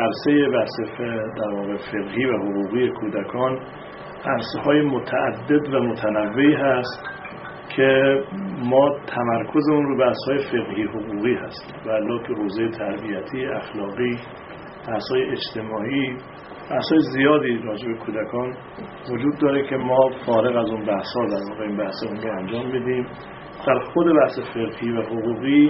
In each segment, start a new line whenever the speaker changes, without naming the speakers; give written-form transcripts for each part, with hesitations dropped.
عرصه بحث در واقع فقهی و حقوقی کودکان عرصه‌های متعدد و متنوعی هست که ما تمرکزمون رو بحث‌های فقهی حقوقی هست و علاوه حوزه تربیتی، اخلاقی، بحث‌های اجتماعی، بحث‌های زیادی راجع به کودکان وجود داره که ما فارغ از اون بحث‌ها در واقع این بحث‌ها رو انجام میدیم. در خود بحث فقهی و حقوقی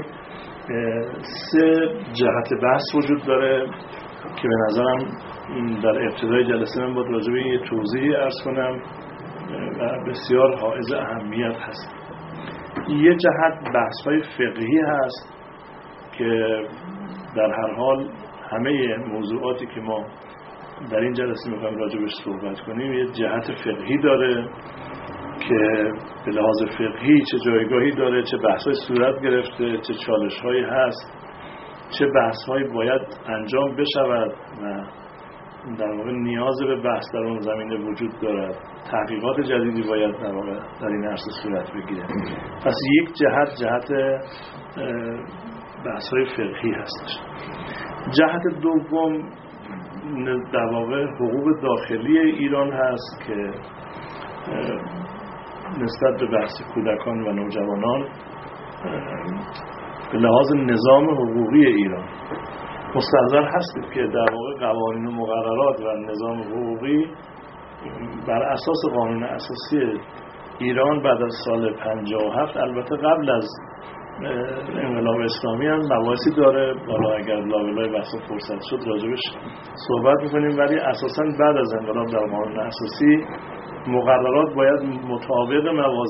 3 جهت بحث وجود داره که به نظرم در ابتدای جلسه من باید راجع به این توضیحی عرض کنم و بسیار حائز اهمیت هست. یه جهت بحث‌های فقهی هست که در هر حال همه موضوعاتی که ما در این جلسه می‌خوایم راجع بهش صحبت کنیم یه جهت فقهی داره که به لحاظ فقهی چه جایگاهی داره، چه بحث‌های صورت گرفته، چه چالش‌هایی هست، چه بحث‌هایی باید انجام بشود و در واقع نیاز به بحث در اون زمینه وجود دارد، تحقیقات جدیدی باید در واقع در این عرصه صورت بگیره. پس یک جهت بحث‌های فقهی هستش. جهت دوم در واقع حقوق داخلی ایران هست که نسبت به بحث کودکان و نوجوانان به لحاظ نظام حقوقی ایران مستحضر هستید که در واقع قوانین و مقررات و نظام حقوقی بر اساس قانون اساسی ایران بعد از سال 57 البته قبل از انقلاب اسلامی هم مباحثی داره، حالا اگر لابلای بحث فرصت شد راجبش صحبت می‌کنیم، ولی اساساً بعد از انقلاب در قانون اساسی مقررات باید مطابق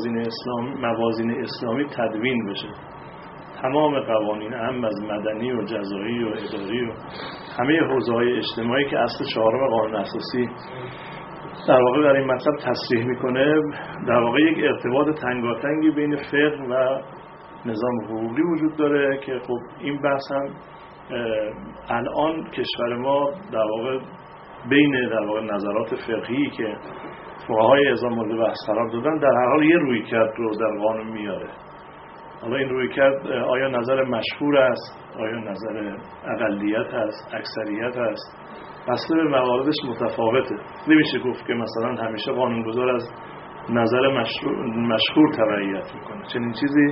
موازین اسلامی تدوین بشه. تمام قوانین هم از مدنی و جزایی و اداری و همه حوزه‌های اجتماعی که اصل 4 قانون اساسی در واقع در این مطلب تصریح میکنه، در واقع یک ارتباط تنگاتنگی بین فقه و نظام حقوقی وجود داره که خب این بحث هم الان کشور ما در واقع بین در واقع نظرات فقهی که فقهای اعظام مورد بحث قرار دادن در هر حال یه رویکرد رو در قانون میاره. حالا این رویکرد آیا نظر مشهور است، آیا نظر اقلیت است، اکثریت است، بسته به مواردش متفاوته. نمیشه گفت که مثلا همیشه قانونگذار از نظر مشهور تبعیت میکنه. چنین چیزی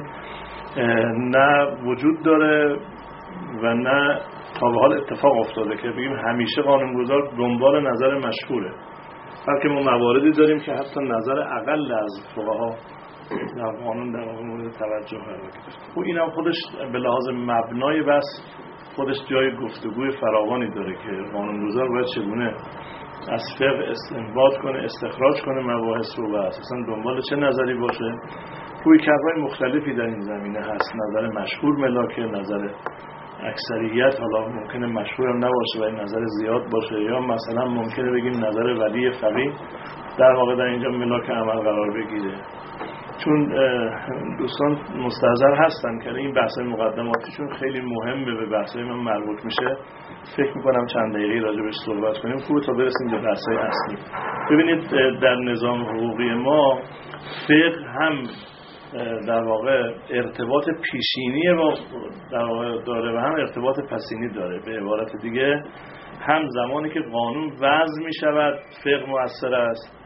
نه وجود داره و نه تا به حال اتفاق افتاده که بگیم همیشه قانونگذار دنبال نظر مشهوره، بلکه ما مواردی داریم که حتی نظر اقل از فقها در قانون در واقع مورد توجه قرار گرفته. و اینم خودش به لحاظ مبنای بس خودش جای گفتگوی فراوانی داره که قانونگذار باید چگونه از فقه استنباط کنه، استخراج کنه مباحث رو و اساسا دنبال چه نظری باشه. رویکردهای مختلفی در این زمینه هست. نظر مشهور ملاکه، نظر اکثریت حالا ممکنه مشهور هم نباشه ولی نظر زیاد باشه، یا مثلا ممکنه بگیم نظر ولی فقیه در واقع در اینجا ملاک عمل قرار بگیره. چون دوستان مستحضر هستن که این بحث‌های مقدماتیشون خیلی مهمه، به بحث‌های من مربوط میشه. فکر می‌کنم چند دقیقه راجع بهش صحبت کنیم خوبه تا برسیم به بحث‌های اصلی. ببینید در نظام حقوقی ما فقه هم در واقع ارتباط پیشینی در واقع داره و هم ارتباط پسینی داره. به عبارت دیگه هم زمانی که قانون وضع می‌شود فقه مؤثر است،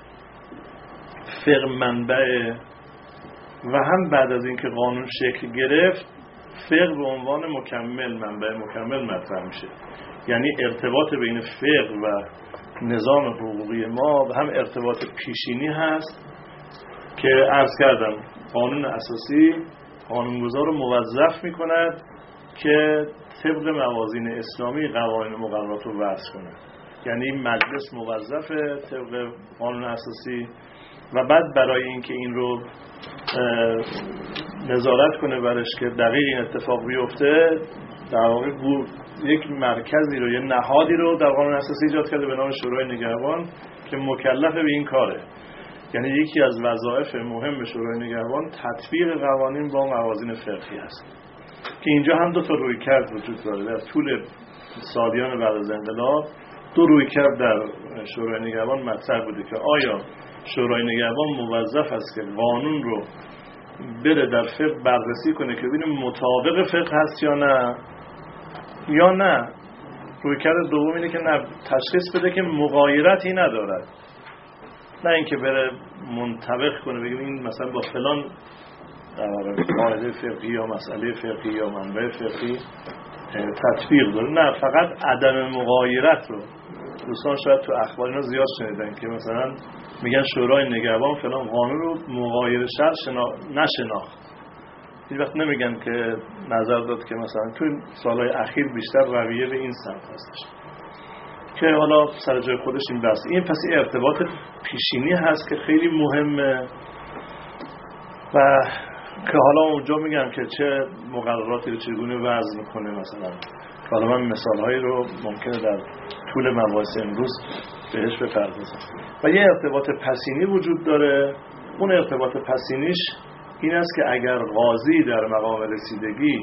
فقه منبع، و هم بعد از اینکه قانون شکل گرفت فقه به عنوان مکمل، منبع مکمل مطرح میشه. یعنی ارتباط بین فقه و نظام حقوقی ما هم ارتباط پیشینی هست که عرض کردم قانون اساسی قانونگذار رو موظف میکند که طبق موازین اسلامی قوانین و مقررات رو وضع کنه. یعنی مجلس موظفه طبق قانون اساسی و بعد برای اینکه این رو نظارت کنه برش که دقیق این اتفاق بیفته در واقع یک مرکزی رو، یه نهادی رو در قانون اساسی ایجاد کرده به نام شورای نگهبان که مکلف به این کاره. یعنی یکی از وظایف مهم شورای نگهبان تطبیق قوانین با موازین فقهی است که اینجا هم 2 رویکرد وجود داره. در طول سالیان بعد از انقلاب 2 رویکرد در شورای نگهبان مطرح بوده که آیا شورای نگهبان موظف است که قانون رو بره در فقه بررسی کنه که ببینیم مطابق فقه هست یا نه، رویکرد دوم اینه که نه، تشخیص بده که مغایرتی ندارد، نه اینکه بره منطبق کنه بگیم این مثلا با فلان قاعده فقهی یا مسئله فقهی یا منبع فقهی تطبیق داره. نه، فقط عدم مغایرت رو. دوستان شاید تو اخبار اینا زیاد شنیدن که مثلا میگن شورای نگهبان فلان قانون رو مغایر شرع نشناخت. هیچ وقت نمیگن که نظر داد که مثلا تو سالهای اخیر بیشتر رویه به این سمت هستش که حالا سر جای خودش این بحث. این پس این ارتباط پیشینی هست که خیلی مهمه و که حالا اونجا میگم که چه مقرراتی رو چگونه وضع میکنه. مثلا حالا من مثالهایی رو ممکنه در طول مباحث امروز بهش بپردازم. و یه ارتباط پسینی وجود داره. اون ارتباط پسینیش این است که اگر قاضی در مقام رسیدگی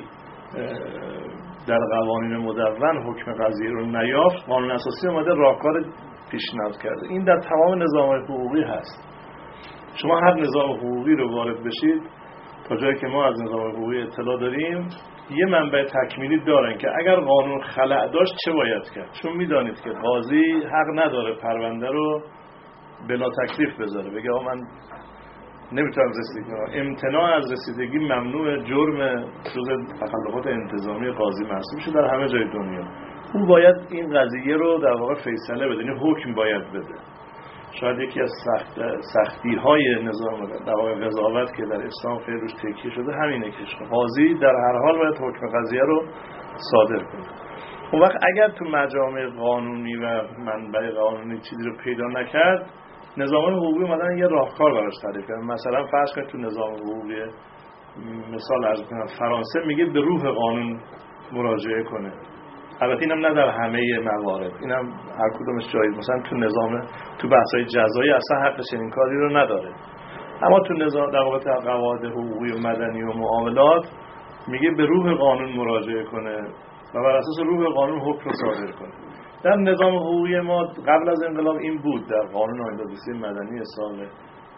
در قوانین مدون حکم قضیه رو نیافت، قانون اساسی اومده راهکار پیشنهاد کرده. این در تمام نظام حقوقی هست. شما هر نظام حقوقی رو وارد بشید، تا جایی که ما از نظام حقوقی اطلاع داریم، یه منبع تکمیلی دارن که اگر قانون خلأ داشت چه باید کرد. چون میدانید که قاضی حق نداره پرونده رو بلا تکلیف بذاره، بگه آقا من نمیتونم رسیدگی کنم. امتناع از رسیدگی ممنوع، جرم جزء تخلفات انتظامی قاضی محسوب میشه در همه جای دنیا. اون باید این قضیه رو در واقع فیصله بده، این حکم باید بده. شاید یکی از سختی های نظام در واقع قضاوت که در اسلام خیلی روش تکیه شده همینه که قاضی در هر حال باید حکم قضیه رو صادر کنه. اون وقت اگر تو مجامع قانونی و منبع قانونی چیزی رو پیدا نکرد، نظام حقوقی اومدن یه راهکار براش تعریف کردن. مثلا فرض کنید تو نظام حقوقی مثال عرض کنم فرانسه میگه به روح قانون مراجعه کنه. البته اینم نه در همه موارد، اینم هر کدومش جایز. مثلا تو نظام تو بحث‌های جزایی اصلا حق چنین کاری رو نداره، اما تو نظام در واقع قواعد حقوقی و مدنی و معاملات میگه به روح قانون مراجعه کنه و بر اساس روح قانون حکم صادر کنه. در نظام حقوقی ما قبل از انقلاب این بود. در قانون آیین-نامه‌نویسی مدنی سال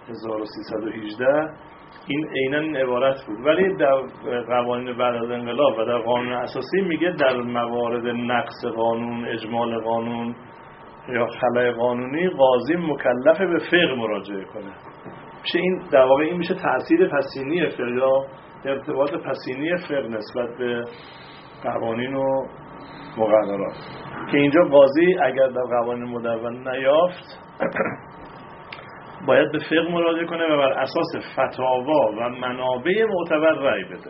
1318 این عیناً این عبارت بود، ولی در قوانین بعد از انقلاب و در قانون اساسی میگه در موارد نقض قانون، اجمال قانون یا خلأ قانونی قاضی مکلف به فقه مراجعه کنه. میشه این در واقع این میشه تأثیر پسینی فقه یا ارتباط پسینی فقه نسبت به قوانین و مقررات، که اینجا قاضی اگر در قوانین مدون نیافت باید به فقه مراجعه کنه و بر اساس فتاوا و منابع معتبر رأی بده.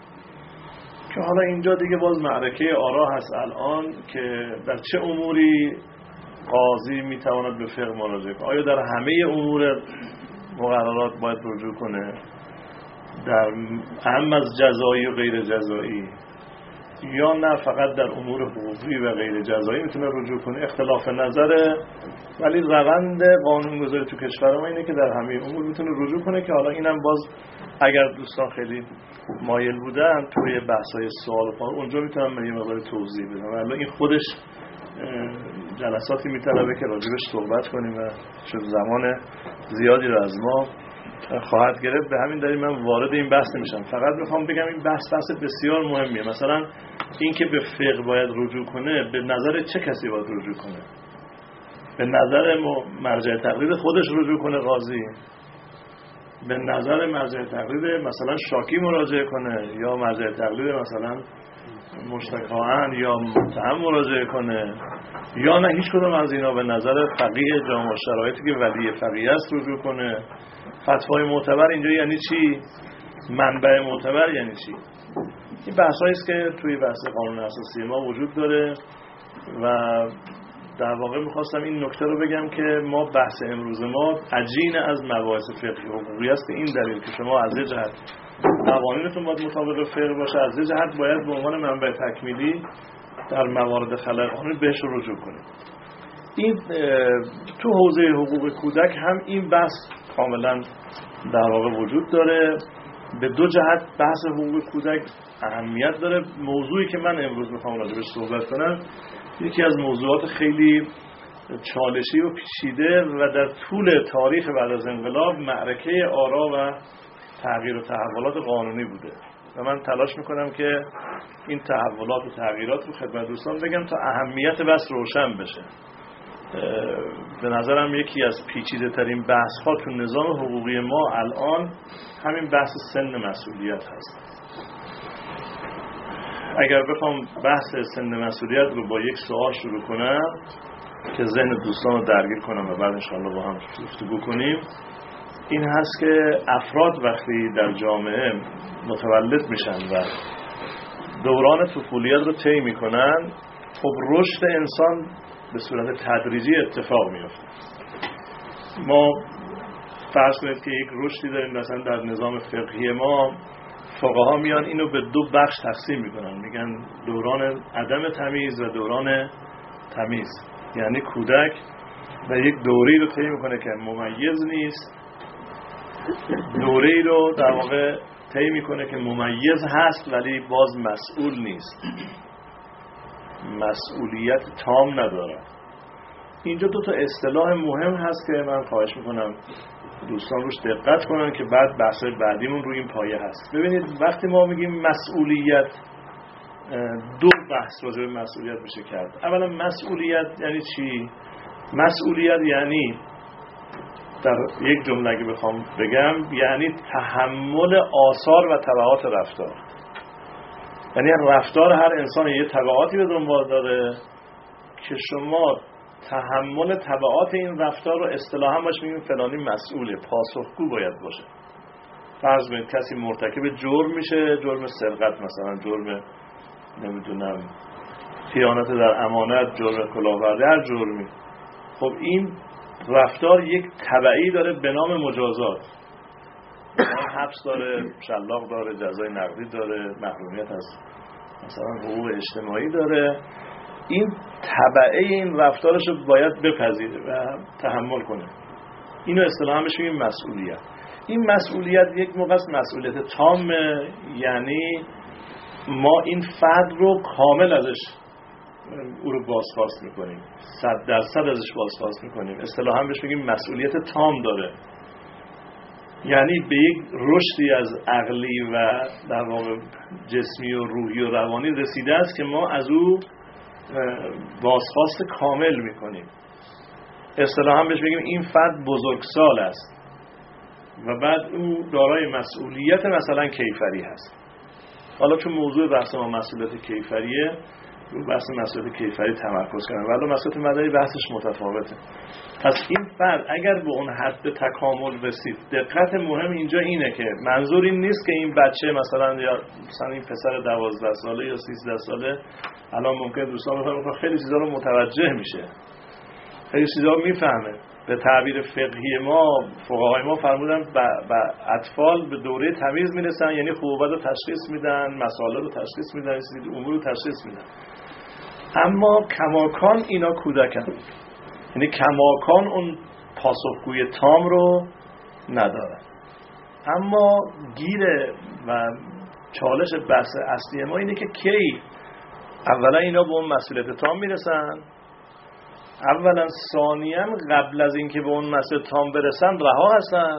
که حالا اینجا دیگه باز معرکه آرا هست الان که در چه اموری قاضی میتواند به فقه مراجعه کنه. آیا در همه امور مقررات باید رجوع کنه، در اهم از جزایی و غیر جزایی، یا نه فقط در امور حقوقی و غیر جزایی میتونه رجوع کنه. اختلاف نظره، ولی روند قانونگذاری تو کشور ما اینه که در همه امور میتونه رجوع کنه. که حالا اینم باز اگر دوستان خیلی مایل بودن توی بحث‌های سوال و اونجا میتونم یه مقدار توضیح بدم. ولی این خودش جلساتی میطلبه که راجبش صحبت کنیم و چون زمان زیادی رو از ما خواهد گرفت. به همین دلیل من وارد این بحث نمیشم. فقط میخوام بگم این بحث بسیار مهمیه. مثلا این که به فقه باید رجوع کنه، به نظر چه کسی باید رجوع کنه؟ به نظر مرجع تقلید خودش رجوع کنه قاضی؟ به نظر مرجع تقلید مثلا شاکی مراجعه کنه، یا مرجع تقلید مثلا مشتکاهن یا متهم مراجعه کنه، یا نه هیچ کدوم از اینا به نظر فقیه جامع شرایطی که ولی فقیه است رجوع کنه؟ فتوای معتبر اینجا یعنی چی؟ منبع معتبر یعنی چی؟ این بحثایی است که توی بحث قانون اساسی ما وجود داره و در واقع میخواستم این نکته رو بگم که ما بحث امروز ما عجین از مباحث فقهی حقوقی است. این دلیل که شما از یه جهت قوانینتون باید مطابق فقه باشه، از یه جهت باید به عنوان منبع تکمیلی در موارد خلأ قانونی بهش رجوع کنید. این تو حوزه حقوق کودک هم این بحث کاملا در واقع وجود داره. به دو جهت بحث حقوق کودک اهمیت داره. موضوعی که من امروز میخوام راجع بهش صحبت کنم یکی از موضوعات خیلی چالشی و پیچیده و در طول تاریخ بعد از انقلاب معرکه آرا و تغییر و تحولات قانونی بوده. و من تلاش میکنم که این تحولات و تغییرات رو خدمت دوستان بگم تا اهمیت بحث روشن بشه. به نظرم یکی از پیچیده ترین بحث ها تو نظام حقوقی ما الان همین بحث سن مسئولیت هست. اگر بخوام بحث سن مسئولیت رو با یک سوال شروع کنم که ذهن دوستان رو درگیر کنم و بعد انشاءالله با هم گفتگو کنیم، این هست که افراد وقتی در جامعه متولد میشن و دوران طفولیت رو طی میکنن، خب رشد انسان به صورت تدریجی اتفاق میفته. ما فرض کنید که یک رشدی داریم، مثلا در نظام فقهی ما فقها میان اینو به دو بخش تقسیم میکنن، میگن دوران عدم تمیز و دوران تمیز. یعنی کودک و یک دوره‌ای رو طی میکنه که ممیز نیست، دوره‌ای رو در واقع طی میکنه که ممیز هست ولی باز مسئول نیست، مسئولیت تام نداره. اینجا دو تا اصطلاح مهم هست که من خواهش میکنم دوستان روش دقت کنن که بعد بحث بعدیمون روی این پایه هست. ببینید وقتی ما میگیم مسئولیت، دو بحث راجع به مسئولیت میشه کرد. اولا مسئولیت یعنی چی؟ مسئولیت یعنی در یک جمله اگه بخوام بگم یعنی تحمل آثار و تبعات رفتار. یعنی رفتار هر انسان یه تبعاتی به دنبال داره که شما تحمل تبعات این رفتار رو اصطلاحاً باش میگیم فلانی مسئوله، پاسخگو باید باشه. فرض کنید کسی مرتکب جرم میشه، جرم سرقت مثلا، جرم نمیدونم خیانت در امانت، جرم کلاهبرداری، هر جرمی، خب این رفتار یک تبعی داره به نام مجازات. حبس داره، شلاق داره، جزای نقدی داره، محرومیت از مثلا حقوق اجتماعی داره. این تبعه این رفتارش رو باید بپذیره و تحمل کنه. اینو اصطلاحاً بهش میگیم مسئولیت. این مسئولیت یک موقع است مسئولیت تامه، یعنی ما این فرد رو کامل ازش او رو بازخواست میکنیم، 100% ازش بازخواست میکنیم. اصطلاحاً بهش میگیم مسئولیت تام داره، یعنی به یک رشدی از عقلی و در واقع جسمی و روحی و روانی رسیده است که ما از او بازخواست کامل میکنیم. اصطلاحاً بهش بگیم این فرد بزرگسال است و بعد او دارای مسئولیت مثلا کیفری هست. حالا چون موضوع بحث ما مسئولیت کیفریه، رو بحث مسئولیت کیفری تمرکز کنم، ولی مسئولیت مدنی بحثش متفاوته. پس این فرد اگر به اون حد تکامل رسید، دقت مهم اینجا اینه که منظور این نیست که این بچه مثلا یا مثلا این پسر 12 ساله یا 13 ساله الان ممکن دوستان بفهمن خیلی چیزا رو متوجه میشه، خیلی چیزا رو میفهمه. به تعبیر فقهی ما، فقهای ما فرمودن با اطفال به دوره تمیز میرسن، یعنی خوب و بد رو تشخیص میدن، مسائل رو تشخیص میدن، امور رو تشخیص میدن. اما کماکان اینا کودکن، یعنی کماکان اون پاسخگوی تام رو ندارن. اما گیر و چالش بحث اصلی ما اینه که کی اولا اینا به اون مسئولیت تام میرسن، اولا ثانیاً قبل از اینکه به اون مسئولیت تام برسن رها هستن.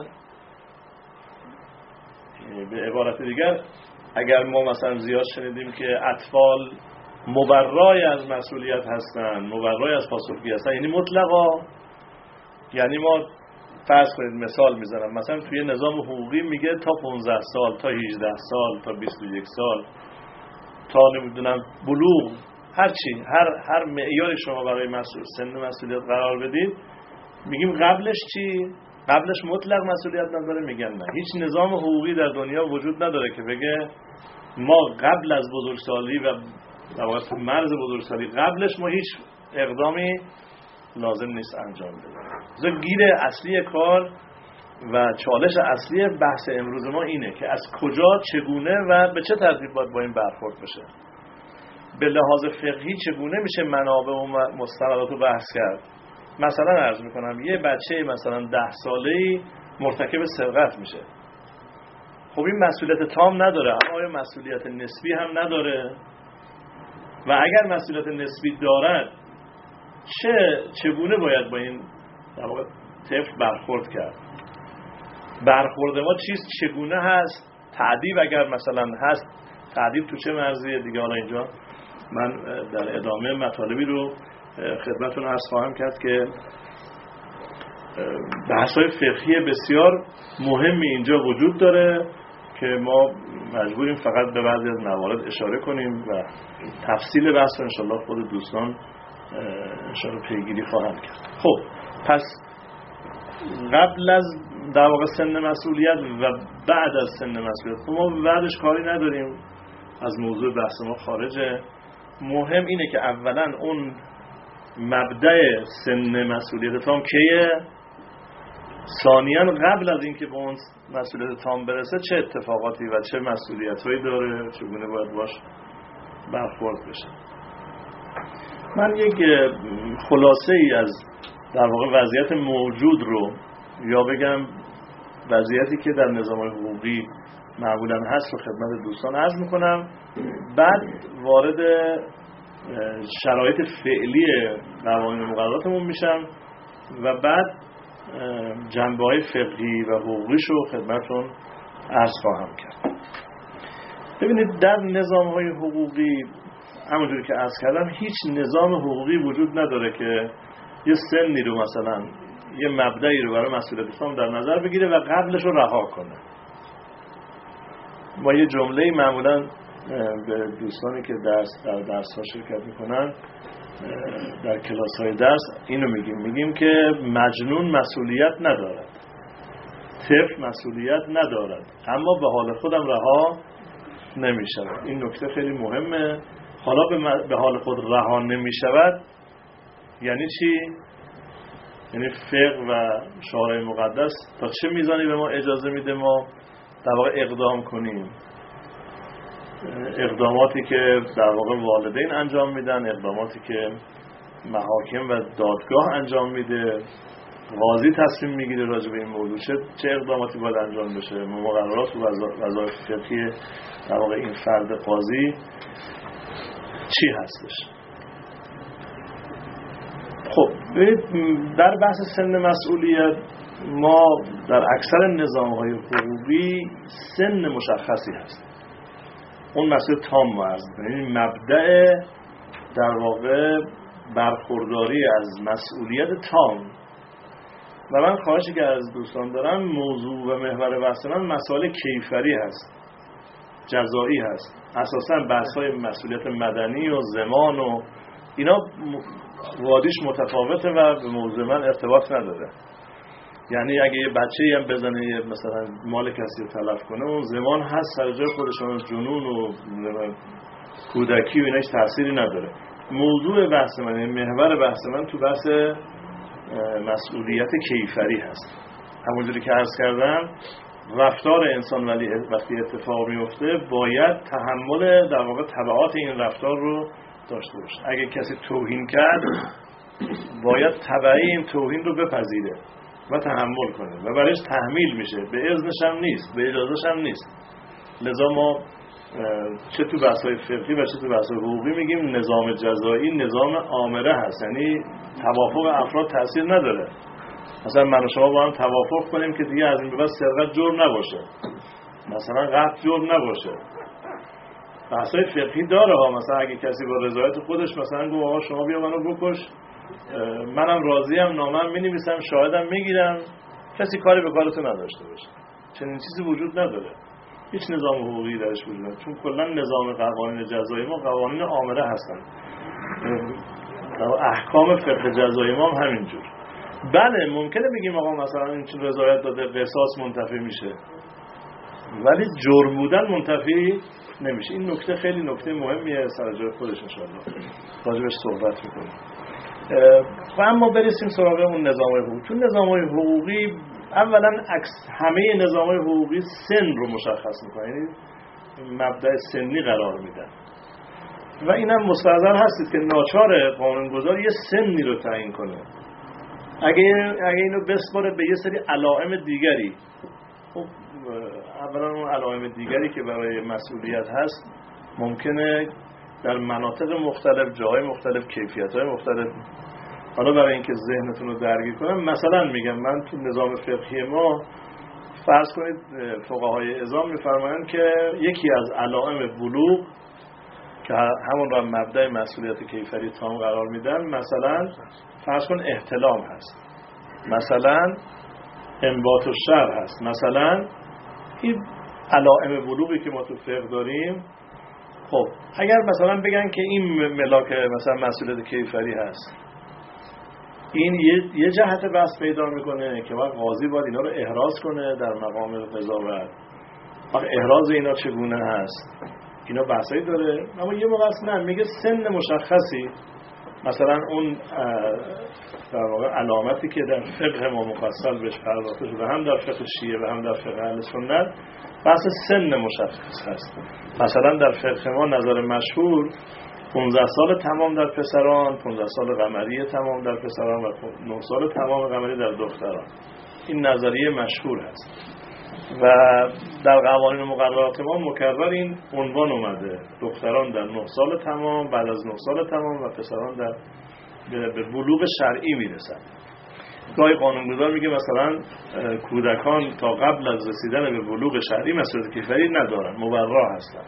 به عبارت دیگر اگر ما مثلا زیاد شنیدیم که اطفال مبرای از مسئولیت هستن، مبرای از پاسخگویی هستن، یعنی مطلقا، یعنی ما فرض کنید مثال میزنم، مثلا توی نظام حقوقی میگه تا 15 سال، تا 18 سال، تا 21 سال، تا نمیدونم بلوغ، هرچی، هر معیاری شما برای سن مسئولیت قرار بدید، میگیم قبلش چی؟ قبلش مطلق مسئولیت نداره؟ میگن نه. هیچ نظام حقوقی در دنیا وجود نداره که بگه ما قبل از بزرگسالی و در واقع مرز بزرگسالی قبلش ما هیچ اقدامی لازم نیست انجام بدیم. گیر اصلی کار و چالش اصلی بحث امروز ما اینه که از کجا، چگونه و به چه ترتیب باید با این برخورد بشه. به لحاظ فقهی چگونه میشه منابع و مستندات رو بحث کرد. مثلا عرض میکنم یه بچه مثلا 10 ساله‌ای مرتکب سرقت میشه، خب این مسئولیت تام نداره، اما آیا مسئولیت نسبی هم نداره؟ و اگر مسئولیت نسبی دارد چگونه باید با این در واقع طفل برخورد کرد؟ برخورد ما چیست؟ چگونه هست؟ تعدیب اگر مثلا هست، تعدیب تو چه مرزیه دیگه. حالا اینجا من در ادامه مطالبی رو خدمتتون عرض خواهم کرد که بحث‌های فقهی بسیار مهمی اینجا وجود داره که ما مجبوریم فقط به بعضی از موارد اشاره کنیم و تفصیل بحث رو انشالله خود دوستان انشالله پیگیری خواهند کرد. خب پس قبل از در واقع سن مسئولیت و بعد از سن مسئولیت ما بعدش کاری نداریم، از موضوع بحث ما خارجه. مهم اینه که اولا اون مبدأ سن مسئولیت تام کیه، ثانیاً قبل از اینکه به اون مسئولیت تام برسه چه اتفاقاتی و چه مسئولیتایی داره، چگونه باید باش برخورد بشه. من یک خلاصه ای از در واقع وضعیت موجود رو یا بگم وضعیتی که در نظام حقوقی معمولاً هست رو خدمت دوستان عرض میکنم، بعد وارد شرایط فعلی قوانین مقرراتمون میشم و بعد جنبه‌های فقهی و حقوقیش رو خدمتتون عرض خواهم کرد. ببینید در نظام‌های حقوقی همونجوری که عرض کردم هیچ نظام حقوقی وجود نداره که یه سنی رو مثلا یه مبدأی رو برای مسئولیت تام در نظر بگیره و قبلش رو رها کنه. ما یه جمله‌ای معمولاً به دوستانی که در درس‌ها شرکت می‌کنن در کلاس‌های درس اینو میگیم که مجنون مسئولیت ندارد، طفل مسئولیت ندارد، اما به حال خودم رها نمی‌شود. این نکته خیلی مهمه. حالا به حال خود رها نمی‌شود یعنی چی؟ یعنی فقه و شارع مقدس تا چه میزانی به ما اجازه میده ما در واقع اقدام کنیم، اقداماتی که در واقع والدین انجام میدن، اقداماتی که محاکم و دادگاه انجام میده، قاضی تصمیم میگیره راجع به این موضوع چه اقداماتی باید انجام بشه، مقررات و وظایف فقهی در واقع این فرد قاضی چی هستش. خب در بحث سن مسئولیت ما در اکثر نظام‌های حقوقی سن مشخصی هست. اون مسئله تام معرض می‌کنه، یعنی مبدأ در واقع برخورداری از مسئولیت تام. و من خواهشی که از دوستان دارم، موضوع و محور بحث من مسائل کیفری هست، جزایی هست. اساساً بحث‌های مسئولیت مدنی و زمان و اینا وادیش متفاوته و به موضوع من ارتباط نداره. یعنی اگه یه بچه‌ای هم بزنه مثلا مال کسی رو تلف کنه، اون زمان هست سر جای خودشون، جنون و کودکی و ایناش تأثیری نداره. موضوع بحث من، محور بحث من تو بحث مسئولیت کیفری هست. همونجوری که عرض کردم رفتار انسان وقتی اتفاق میفته باید تحمل در واقع تبعات این رفتار رو داشته باشه. اگه کسی توهین کرد باید تبعی این توهین رو بپذیره و تحمل کنه و برایش تحمیل میشه، به اذنش هم نیست، به اجازهش هم نیست. لذا ما چه تو بحث‌های فقهی و چه تو بحث‌های حقوقی میگیم نظام جزایی نظام آمره هست، یعنی توافق افراد تأثیر نداره. مثلا من و شما با هم توافق کنیم که دیگه از این به بعد سرقت جرم نباشه، مثلا قتل جرم نباشه. بحث‌های فقهی داره ها، مثلا اگه کسی با رضایت خودش مثلا گفت آقا شما بیا منو بکش، منم راضیم، نامم می‌نویسم، شاهدم میگیرم، کسی کاری به کارتون نداشته باشه. چنین چیزی وجود نداره. هیچ نظام حقوقی درش وجود نداره، چون کلا نظام قوانین جزایی ما قوانین آمره هستن. احکام فقه جزایی ما هم همینجور. بله ممکنه بگیم آقا مثلا این چون رضایت داده قصاص منتفی میشه، ولی جرم بودن منتفی نمیشه. این نکته خیلی نکته مهمیه، سر جای خودش ان شاءالله راجبش صحبت میکنیم. و اما برسیم سراغ اون نظام‌های حقوقی. چون نظام‌های حقوقی اولا همه نظام‌های حقوقی سن رو مشخص میکنن، یعنی مبدأ سنی قرار میدن و اینم مستحضر هستید که ناچار قانونگذار یه سنی رو تعیین کنه. اگه اینو بسپاره به یه سری علائم دیگری، خب اولا اون علائم دیگری که برای مسئولیت هست ممکنه در مناطق مختلف، جاهای مختلف، کیفیت‌های مختلف. حالا برای اینکه ذهنتون رو درگیر کنم مثلا میگم من تو نظام فقهی ما فرض کنید فقهای عظام میفرمایند که یکی از علائم بلوغ که همون را مبدأ مسئولیت کیفری تام قرار میدن، مثلا فرض کن احتلام هست، مثلا انبات الشعر هست، مثلا این علائم بلوغی که ما تو فقه داریم. خب اگر مثلا بگن که این ملاک مثلا مسئولیت کیفری هست، این یه جهت بحث پیدا میکنه که وقت قاضی باید اینا رو احراز کنه در مقام قضاوت. وقت احراز اینا چگونه هست، اینا بحثایی داره. اما یه موقع نه، میگه سن مشخصی، مثلا اون در واقع علامتی که در فقه ما مفصل بهش پرداخته شده، هم در فقه شیعه و هم در فقه اهل سنت، بحث سن مشخص هست. مثلا در فقه ما نظر مشهور 15 سال تمام در پسران، 15 سال قمری تمام در پسران و 9 سال تمام قمری در دختران. این نظریه مشهور هست و در قوانین و مقررات ما مکرر این عنوان اومده: دختران در 9 سال تمام، بعد از 9 سال تمام و پسران در به بلوغ شرعی میرسن. گاهی قانونگذار میگه مثلا کودکان تا قبل از رسیدن به بلوغ شرعی مسئولیت کیفری ندارن، مبرا هستن.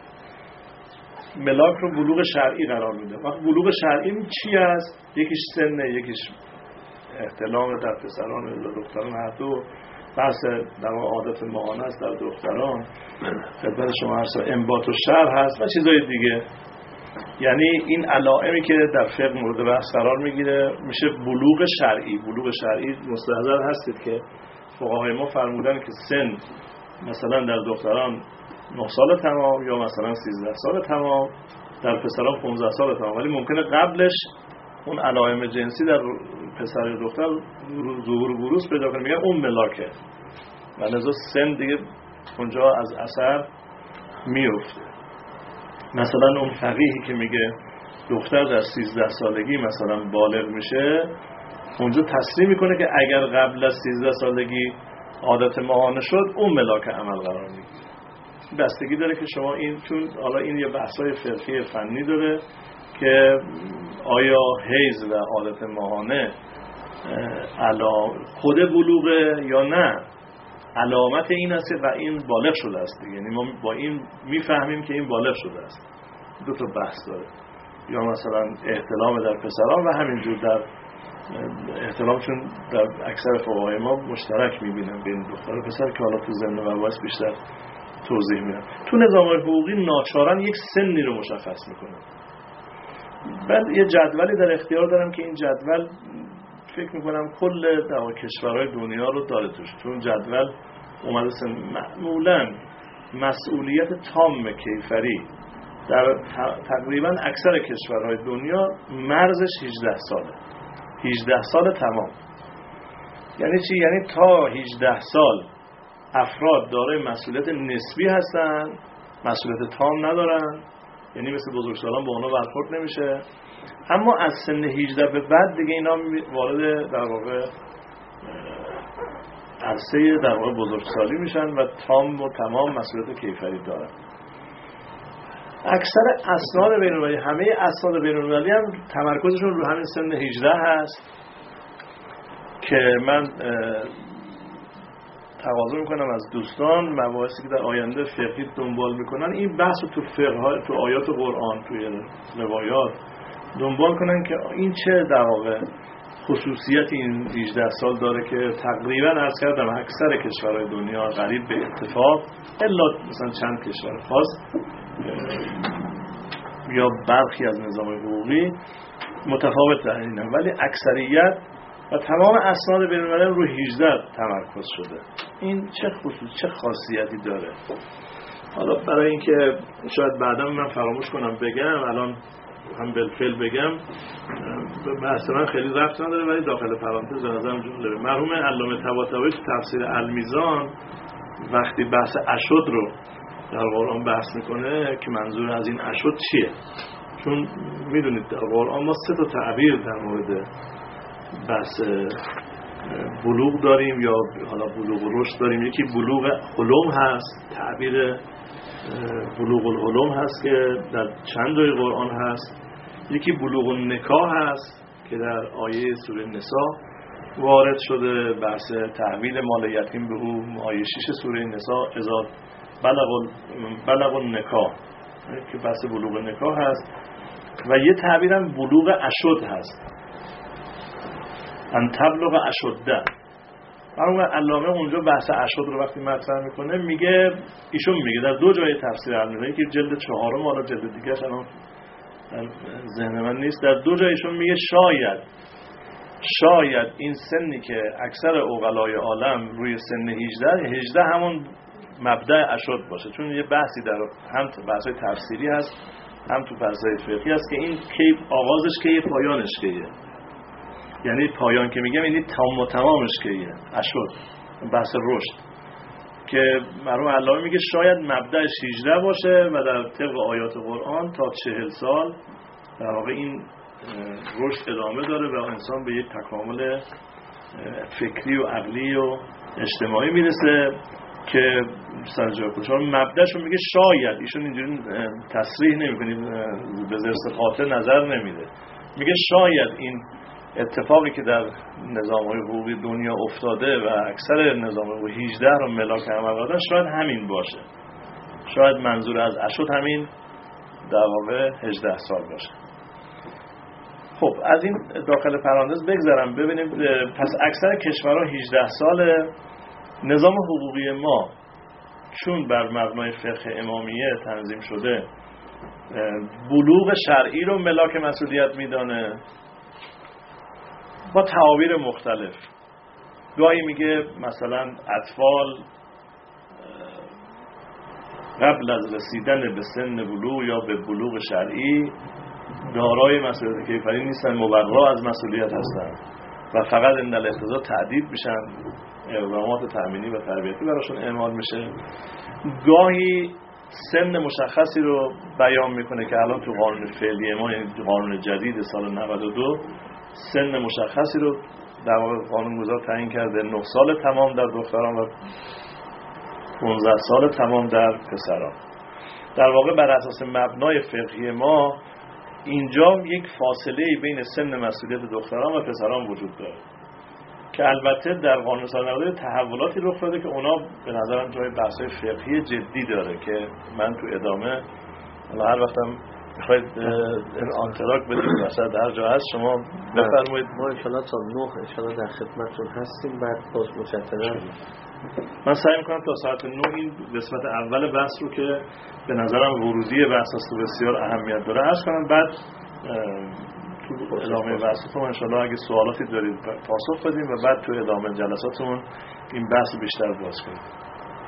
ملاک رو بلوغ شرعی قرار میده. وقت بلوغ شرعی چی است؟ یکیش سن، یکیش احتلام در پسران و دختران، هر دو بحث در عادت ماهانه است در دختران، خدمت شما عرض انبات و شعر هست و چیزای دیگه. یعنی این علائمی که در فقه مورد بحث قرار میگیره میشه بلوغ شرعی. بلوغ شرعی مستحضر هستید که فقهای ما فرمودن که سن مثلا در دختران 9 سال تمام یا مثلا 13 سال تمام، در پسران 15 سال تمام، ولی ممکنه قبلش اون علائم جنسی در پسر و دختر ظهور و بروز پیدا کنه، میگن اون ملاکه و لذا سن دیگه اونجا از اثر میفته. مثلا اون فقیهی که میگه دختر در 13 سالگی مثلا بالغ میشه، اونجا تصریح میکنه که اگر قبل از 13 سالگی عادت ماهانه شد، اون ملاک عمل قرار میگیره. بستگی داره که شما این، چون حالا این یه بحثای فقهی فنی داره که آیا حیض و عادت ماهانه خود بلوغه یا نه، علامت این است و این بالغ شده است. یعنی ما با این میفهمیم که این بالغ شده است. دو تا بحث داره. یا مثلا احتلام در پسران و همینجور در احتلام، چون در اکثر فقهای ما مشترک میبینن بین دختر و پسر که حالا تو ضمن مباحث بیشتر توضیح میدم. تو نظام حقوقی ناچارن یک سنی رو مشخص میکنه. بعد یه جدولی در اختیار دارم که این جدول فکر میکنم کل کشورهای دنیا رو داره توش. چون جدول اومده معمولا مسئولیت تام کیفری در تقریبا اکثر کشورهای دنیا مرزش 18 ساله. 18 سال تمام. یعنی چی؟ یعنی تا 18 سال افراد دارای مسئولیت نسبی هستن، مسئولیت تام ندارن، یعنی مثل بزرگسالان با اونا برخورد نمیشه. اما از سن 18 به بعد دیگه اینا وارد در واقع عرصه در واقع بزرگسالی میشن و تام و تمام مسئولیت کیفری دارن. اکثر اسناد بین‌المللی، همه اسناد بین‌المللی هم تمرکزشون رو همین سن 18 هست که من تقاضا میکنم از دوستان مباحثی که در آینده فقهی دنبال میکنن این بحث رو تو فقه، تو آیات قرآن، توی روایات دنبال کنن که این چه در واقع خصوصیت این 18 سال داره که تقریبا عرض کردم اکثر کشورهای دنیا قریب به اتفاق الا مثلا چند کشور خاص یا برخی از نظام حقوقی متفاوت دارن، ولی اکثریت و تمام اسناد بین‌المللی رو 18 تمرکز شده. این چه خاصیتی داره؟ حالا برای اینکه شاید بعدا من فراموش کنم بگم، الان هم بالفعل بگم، بحث من خیلی ربط نداره ولی داخل پرانتز به نظرم جالبه. مرحوم علامه طباطبایی تو تفسیر المیزان وقتی بحث اشد رو در قرآن بحث میکنه که منظور از این اشد چیه، چون میدونید در قرآن ما 3 تا تعبیر در مورد بحث بلوغ داریم یا حالا بلوغ و رشد داریم. یکی بلوغ حلم هست، تعبیر بلوغ الحلم هست که در چند جای قرآن هست. یکی بلوغ النکاح هست که در آیه سوره نساء وارد شده، بحث تحویل مال یتیم به او، آیه 6 سوره نساء اذا بلغ النکاح که بحث بلوغ نکاح هست و یه تعبیرم بلوغ اشد هست، ان تبلغ اشده. اما علامه اونجا بحث اشد رو وقتی مطرح میکنه میگه، ایشون میگه در دو جای تفسیر علامه که جلد 4 حالا جلد دیگه‌ش الان ذهن من نیست، در دو جایشون میگه شاید این سنی که اکثر عقلای عالم روی سن 18 همون مبدأ اشد باشه، چون یه بحثی در هم بحثای تفسیری هست هم تو بحثای فقهی هست که این کی آغازش کیه پایانش کیه، یعنی پایان که میگم یعنی تمامش کیه، اشد بحث رشد، که مرحوم علامه میگه شاید مبدأش 18 باشه و در طبق آیات قرآن تا 40 سال در واقع این رشد ادامه داره و انسان به یک تکامل فکری و عقلی و اجتماعی میرسه که سرجای کچان مبدأشو میگه شاید، ایشون اینجوری تصریح نمیکنه، به زرس خاطر نظر نمیده، میگه شاید این اتفاقی که در نظام‌های حقوقی دنیا افتاده و اکثر نظام‌های حقوقی 18 رو ملاک عمل دادن شاید همین باشه، شاید منظور از اشد همین در واقع 18 سال باشه. خب از این داخل پرانتز بگذارم ببینیم، پس اکثر کشورها 18 سال. نظام حقوقی ما چون بر مبنای فقه امامیه تنظیم شده بلوغ شرعی رو ملاک مسئولیت میدانه با تعابیر مختلف. گاهی میگه مثلا اطفال قبل از رسیدن به سن بلوغ یا به بلوغ شرعی دارای مسئولیت کیفری نیستن، مبرا از مسئولیت هستن و فقط عند الاقتضا تعدیب میشن، اقدامات تأمینی و تربیتی براشون اعمال میشه. گاهی سن مشخصی رو بیان میکنه که الان تو قانون فعلی ما، یعنی قانون جدید سال 92 سن مشخصی رو در واقع قانونگذار تعیین کرده، 9 سال تمام در دختران و 15 سال تمام در پسران. در واقع بر اساس مبنای فقهی ما اینجا یک فاصله بین سن مسئولیت دختران و پسران وجود داره که البته در قانون سال 92 تحولاتی رخ داده که اونا به نظرم جای بحث‌های فقهی جدی داره که من تو ادامه هر وقتم میخواید آنتراک بدید وسط هر جا هست شما بفرمایید.
ما انشاءالله تا 9 انشاءالله در خدمتتون هستیم. بعد باز مجددا
من سعی میکنم تا ساعت 9 این قسمت اول بحث رو که به نظرم ورودی بحث است و بسیار اهمیت داره عرض کنم، بعد تو ادامه بحثتون انشاءالله اگه سوالاتی دارید پاسخ بدیم و بعد تو ادامه جلساتمون این بحث بیشتر باز کنیم.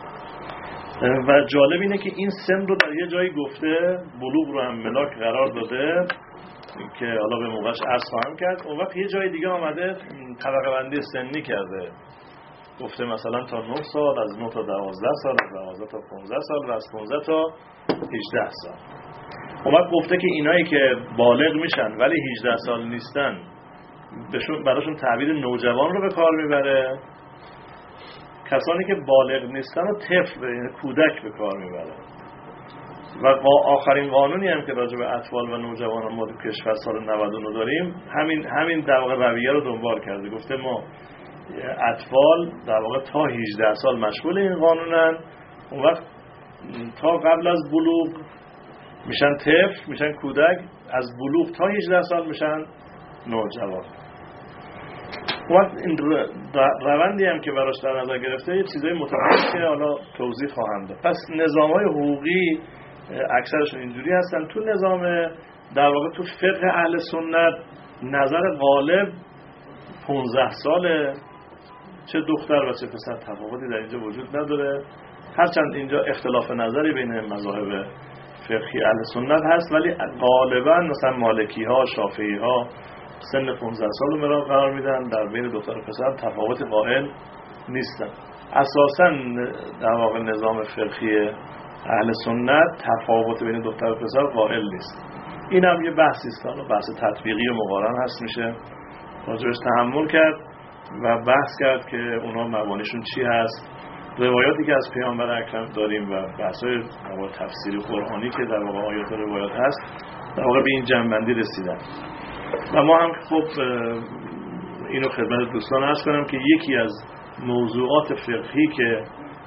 و جالب اینه که این سن رو در یه جایی گفته، بلوغ رو هم ملاک قرار داده که حالا به موقعش عرض خواهم کرد. اون وقت یه جای دیگه آمده طبقه بندی سنی کرده، گفته مثلا تا 9 سال، از 9 تا 12 سال، از 12 تا 15 سال و از 15 تا 18 سال. اون وقت گفته که اینایی که بالغ میشن ولی 18 سال نیستن براشون تعبیر نوجوان رو به کار میبره، کسانی که بالغ نیستن و طفل یعنی کودک به کار میبره. و آخرین قانونی هم که راجع به اطفال و نوجوانان ما تو کشور سال 99 داریم همین در واقع رویه رو دنبال کرده، گفته ما اطفال در واقع تا 18 سال مشغول این قانونن، اون وقت تا قبل از بلوغ میشن طفل، میشن کودک، از بلوغ تا 18 سال میشن نوجوان. وقت این روندی هم که براش در نظر گرفته یه چیزای متفاوتی که حالا توضیح خواهم داد. پس نظام‌های حقوقی اکثرشون اینجوری هستن. تو نظام در واقع تو فقه اهل سنت نظر غالب 15 ساله، چه دختر و چه پسر تفاوتی در اینجا وجود نداره، هرچند اینجا اختلاف نظری بین مذاهب فقهی اهل سنت هست ولی غالبا مثلا مالکی ها، شافعی ها سن 15 سال رو قرار میدن، در بین دختر و پسر تفاوت قائل نیستن. اساسا در واقع نظام فقهی اهل سنت تفاوت بین دختر و پسر قائل نیست. این هم یه بحثی است، بحث تطبیقی و مقارن هست، میشه راجعش تحمل کرد و بحث کرد که اونا مبانیشون چی هست، روایاتی که از پیامبر اکرم داریم و بحث‌های تفسیری قرآنی که در واقع آیات و روایات هست در واقع به این جنبندی رسیدن. و ما هم خب اینو خدمت دوستان عرض کنم که یکی از موضوعات فقهی که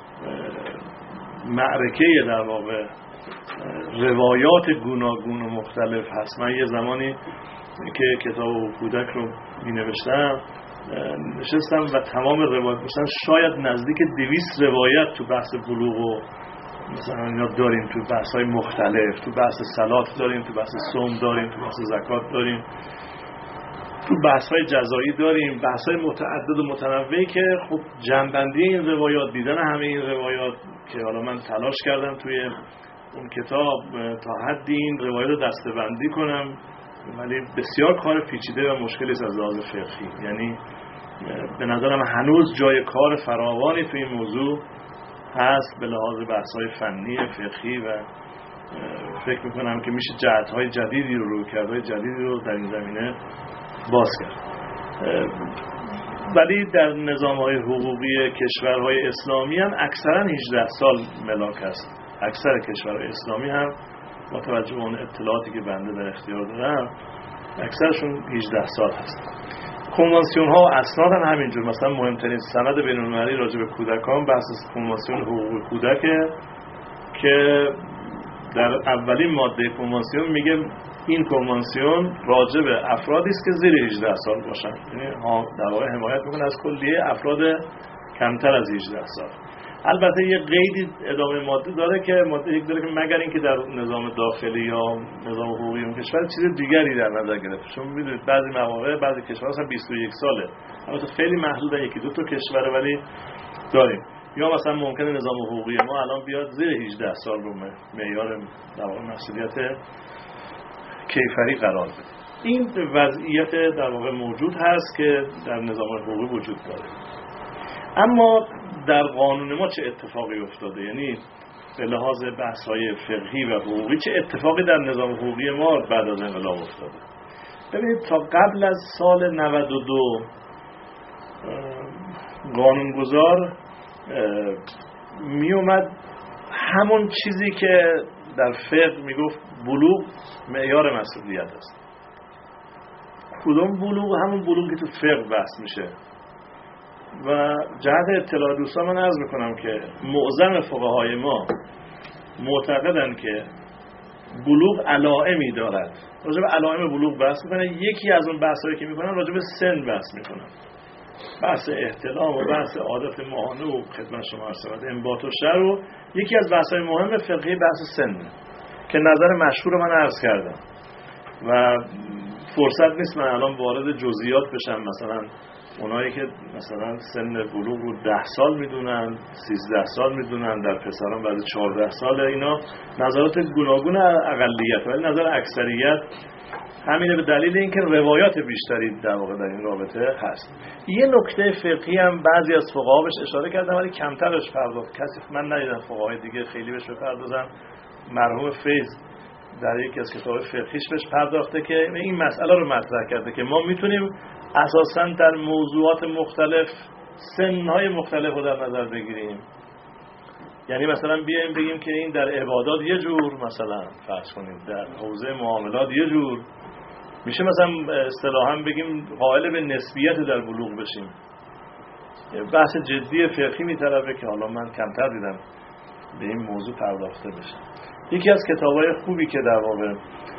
معرکه در واقع روایات گوناگون و مختلف هست. من یه زمانی که کتاب کودک رو می نوشتم نشستم و تمام روایات گفتم شاید نزدیک 200 روایت تو بحث بلوغ و مثلا اینا داریم، تو بحث‌های مختلف، تو بحث صلات داریم، تو بحث صوم داریم، تو بحث زکات داریم، تو بحث‌های جزایی داریم، بحث‌های متعدد و متنوعی که خب جمع‌بندی این روایات، دیدن همه این روایات که حالا من تلاش کردم توی اون کتاب تا حدی این روایات رو دسته‌بندی کنم، ولی بسیار کار پیچیده و مشکلی است از لحاظ فقهی. یعنی به نظرم هنوز جای کار فراوانی توی این موضوع هست به لحاظ بحث‌های فنی فقهی و فکر می‌کنم که میشه جهت‌های جدیدی رو رویکردهای جدیدی رو در این زمینه باز کرد. ولی در نظام‌های حقوقی کشورهای اسلامی هم اکثراً 18 سال ملاک است. اکثر کشورهای اسلامی هم با توجه به اون اطلاعاتی که بنده در اختیار دارم اکثرشون 18 سال هست. کنوانسیون ها و اسناد هم همینجور. مثلا مهمترین سند بین‌المللی راجع به کودکان بحث کنوانسیون حقوق کودکه که در اولین ماده کنوانسیون میگه این کنوانسیون راجع به افرادی است که زیر 18 سال باشن، یعنی در واقع حمایت میکنه از کلیه افراد کمتر از 18 سال. البته یه قیدی ادامه ماده داره که ماده یک داره که مگر اینکه در نظام داخلی یا نظام حقوقی اون کشور چیز دیگری در نظر گرفته. شما می‌دونید بعضی مواقع بعضی کشورها مثلا 21 ساله، البته خیلی محدوده، یکی دو تا کشوره ولی داریم. یا مثلا ممکنه نظام حقوقی ما الان بیاد زیر 18 سال رو معیار در واقع مسئولیت کیفری قرار بده. این وضعیت در واقع موجود هست که در نظام حقوقی وجود داره. اما در قانون ما چه اتفاقی افتاده؟ یعنی به لحاظ بحث‌های فقهی و حقوقی چه اتفاقی در نظام حقوقی ما بعد از انقلاب افتاده؟ ببینید تا قبل از سال 92 قانونگذار می اومد همون چیزی که در فقه میگفت بلوغ معیار مسئولیت است. کدوم بلوغ؟ همون بلوغی که تو فقه بحث میشه. و جهت اطلاع دوستان من عرض میکنم که معظم فقهای ما معتقدن که بلوغ علائمی دارد. راجع به علائم بلوغ بحث میکنن. یکی از اون بحثایی که میکنن راجع به سن بحث میکنن، بحث احتلام و بحث عادت ماهانه و خدمت شما عرض شود انباط و شر و یکی از بحث‌های مهم فقهی بحث سن که نظر مشهور من عرض کردم و فرصت نیست من الان وارد جزئیات بشم. مثلا اونایی که مثلا سن بلوغ رو 10 سال میدونن، 13 سال میدونن، در پسران بعد 14 ساله، اینا نظرات گوناگون اقلیت، ولی نظر اکثریت همینه به دلیل اینکه روایات بیشتری در واقع در این رابطه هست. یه نکته فقهی هم بعضی از فقها بهش اشاره کردن ولی کمتر بهش پرداخت. کسی من ندیدم فقهای دیگه خیلی بهش بپردازن. مرحوم فیض در یکی از کتاب فقهیش بهش پرداخته که این مسئله رو مطرح کرده که ما میتونیم اساساً در موضوعات مختلف سن‌های مختلف رو در نظر بگیریم. یعنی مثلا بیایم بگیم که این در عبادات یه جور، مثلا فرض کنید در حوزه معاملات یه جور، میشه مثلا اصطلاحاً بگیم قائل به نسبیت در بلوغ بشیم. بحث جدی فقهی میطلبه که حالا من کمتر دیدم به این موضوع پرداخته بشه. یکی از کتاب‌های خوبی که در واقع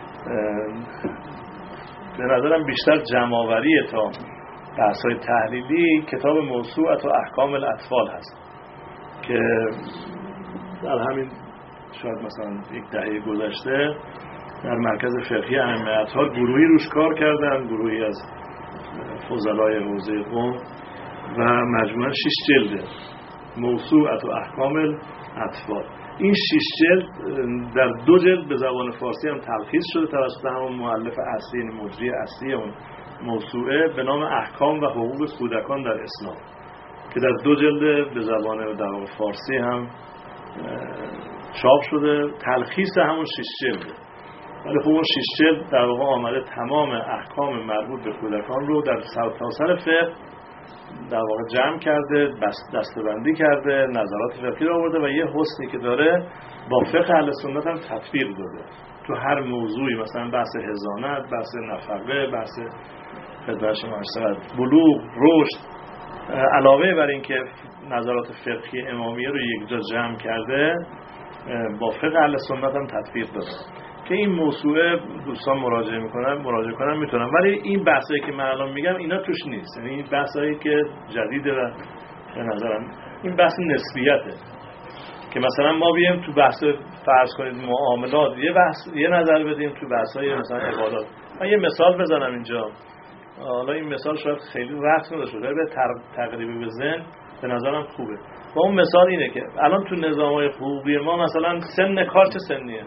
به نظرم بیشتر جمع‌آوری تا بحث‌های تحلیلی کتاب موسوعة احکام الاطفال هست که در همین شاید مثلا یک دهه گذشته در مرکز فقهی ائمه اطهار گروهی روش کار کردن، گروهی از فضلای حوزه قم و مجموعاً 6 جلده موسوعة احکام الاطفال. این 6 جلد در 2 جلد به زبان فارسی هم تلخیص شده توسط همون مؤلف اصلی، مجری اصلی اون موسوعه به نام احکام و حقوق کودکان در اسلام که در 2 جلد به زبان در واقع فارسی هم چاپ شده. تلخیص همون 6 جلده، ولی خب اون 6 جلد در واقع آمده تمام احکام مربوط به کودکان رو در سرتاسر فقه در واقع جمع کرده، دسته‌بندی کرده، نظرات فقهی رو آورده و یه حسنی که داره با فقه اهل سنت هم تطبیق داده تو هر موضوعی، مثلا بحث حضانت، بحث نفقه، بحث خدمت شما عرض شود بلوغ، رشد، علاوه بر این که نظرات فقهی امامیه رو یک جا جمع کرده با فقه اهل سنت هم تطبیق داده که این موضوع دوستان مراجعه کنن میتونن، ولی این بحثایی که من الان میگم اینا توش نیست. یعنی این بحثایی که جدیده و به نظرم این بحث نسبیته که مثلا ما بیایم تو بحث فرض کنید معاملات یه نظر بدیم، تو بحث‌های مثلا عبادات. من یه مثال بزنم اینجا، حالا این مثال شاید خیلی ربط نداشته باشه به تقریبی به ذهن به نظرم خوبه. و اون مثال اینه که الان تو نظام‌های حقوقی ما مثلا سن کار چه سنیه؟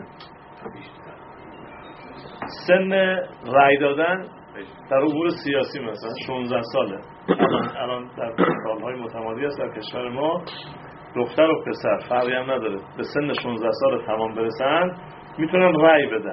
سن رای دادن در امور سیاسی مثلا 16 ساله. الان در سالهای متمادی است در کشور ما دختر و پسر فرقی هم نداره، به سن 16 سال تمام برسن میتونن رای بدن.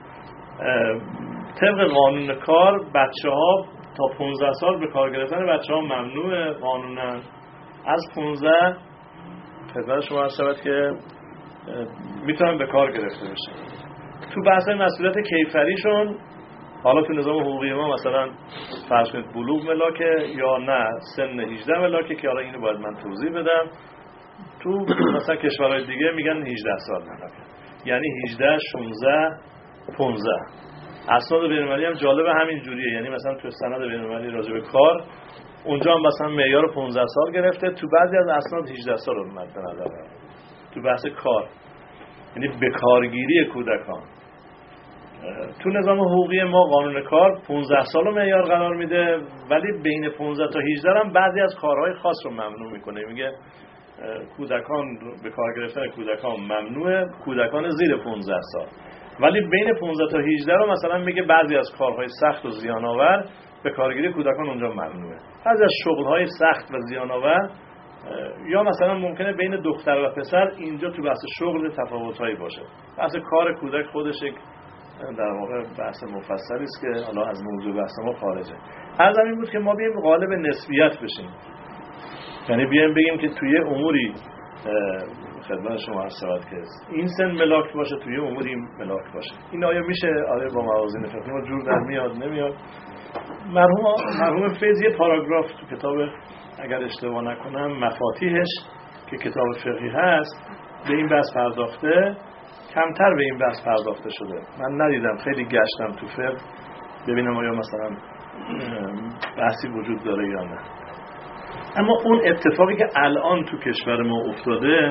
طبق قانون کار بچه‌ها تا 15 سال به کار گرفتن بچه‌ها ممنوع قانونا. از 15 خدمت شما عرض شود که میتونن به کار گرفته بشن. تو بحث مسئولیت کیفریشون حالا تو نظام حقوقی ما مثلا فرض کنید بلوغ ملاکه یا نه سن 18 ملاکه که حالا اینو باید من توضیح بدم. تو مثلا کشورهای دیگه میگن 18 سال ملاکه، یعنی 18 16 15. اسناد بین‌المللی هم جالب همین جوریه، یعنی مثلا تو سند بین‌المللی راجع به کار اونجا هم مثلا معیار 15 سال گرفته، تو بعضی از اسناد 18 سال رو مد نظر تو بحث کار، یعنی بکارگیری کودکان. تو نظام حقوقی ما قانون کار 15 سال رو معیار قرار میده، ولی بین 15 تا 18 هم بعضی از کارهای خاص رو ممنوع میکنه. میگه کودکان به کار گرفتن کودکان ممنوعه، کودکان زیر 15 سال، ولی بین 15 تا 18 رو مثلا میگه بعضی از کارهای سخت و زیان‌آور به کارگیری کودکان اونجا ممنوعه. بعضی از شغل‌های سخت و زیان‌آور یا مثلا ممکنه بین دختر و پسر اینجا تو بحث شغل تفاوت‌هایی باشه. بحث کار کودک خودش یک در واقع بحث مفصلی است که حالا از موضوع بحث ما خارجه. عرضم این بود که ما بیایم غالب نسبیت بشیم، یعنی بیایم بگیم که توی اموری خدمت شما عرض شود که این سن ملاک باشه، توی اموری ملاک باشه. این آیا میشه؟ آیا با موازین فقهی ما جور در میاد نمیاد؟ مرحوم فیض یه پاراگراف تو کتاب اگر اشتباه نکنم مفاتیحش که کتاب فقهی هست به این بحث پرداخته، کمتر به این بحث پرداخته شده. من ندیدم، خیلی گشتم تو فقه ببینم آیا مثلا بحثی وجود داره یا نه. اما اون اتفاقی که الان تو کشور ما افتاده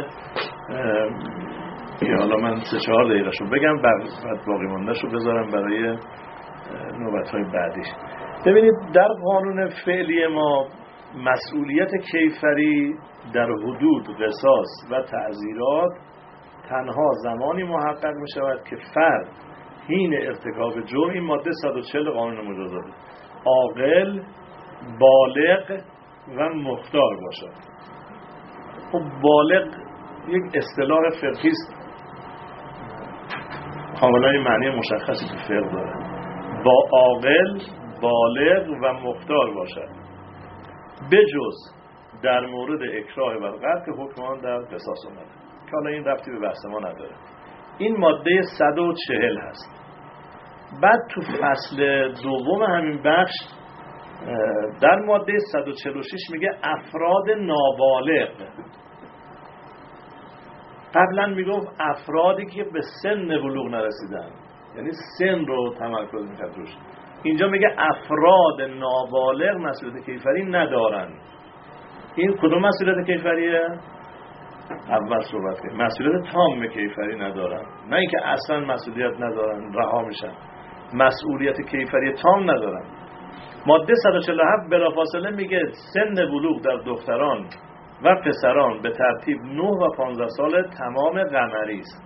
که حالا من 3-4 دقیقه شو بگم بعد باقی مانده شو بذارم برای نوبت‌های بعدیش. ببینید در قانون فعلی ما مسئولیت کیفری در حدود قصاص و تعزیرات تنها زمانی محقق می شود که فرد حین ارتکاب جرم، این ماده 140 قانون مجازات، عاقل، بالغ و مختار باشد. خب بالغ یک اصطلاح فقهی است، کاملا این معنی مشخصی تو فقه داره. با عاقل، بالغ و مختار باشد، بجز در مورد اکراه بر قتل که حکم آن در قصاص اومده که حالا این ربطی به بحث ما نداره. این ماده 140 هست. بعد تو فصل دوم همین بخش در ماده 146 میگه افراد نابالغ. قبلا میگفت افرادی که به سن بلوغ نرسیدن، یعنی سن رو تمرکز میکرد روش. اینجا میگه افراد نابالغ مسئولیت کیفری ندارن. این کدوم مسئولیت کیفریه؟ اول صحبت کنیم. مسئولیت تام کیفری ندارن، نه اینکه اصلا مسئولیت ندارن رها میشن، مسئولیت کیفری تام ندارن. ماده 147 بلافاصله میگه سن بلوغ در دختران و پسران به ترتیب 9 و 15 سال تمام قمری است.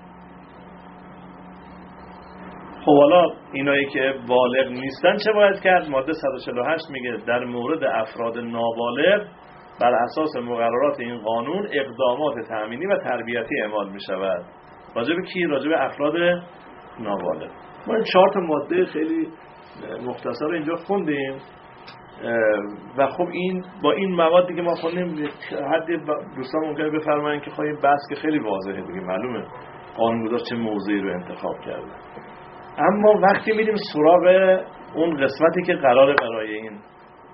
خب حالا اینایی که بالغ نیستن چه باید کرد؟ ماده 148 میگه در مورد افراد نابالغ بر اساس مقررات این قانون اقدامات تأمینی و تربیتی اعمال می شود. راجع به کی؟ راجع به افراد نابالغ. ما این 4 تا ماده خیلی مختصر اینجا خوندیم و خب این با این موادی که ما خوندیم حدی دوستان ممکنه بفرمایند که خواهیم بحث که خیلی واضحه دیگه، معلومه قانونگذار چه موضوعی رو انتخاب کرده. اما وقتی میریم سراغ اون قسمتی که قراره برای این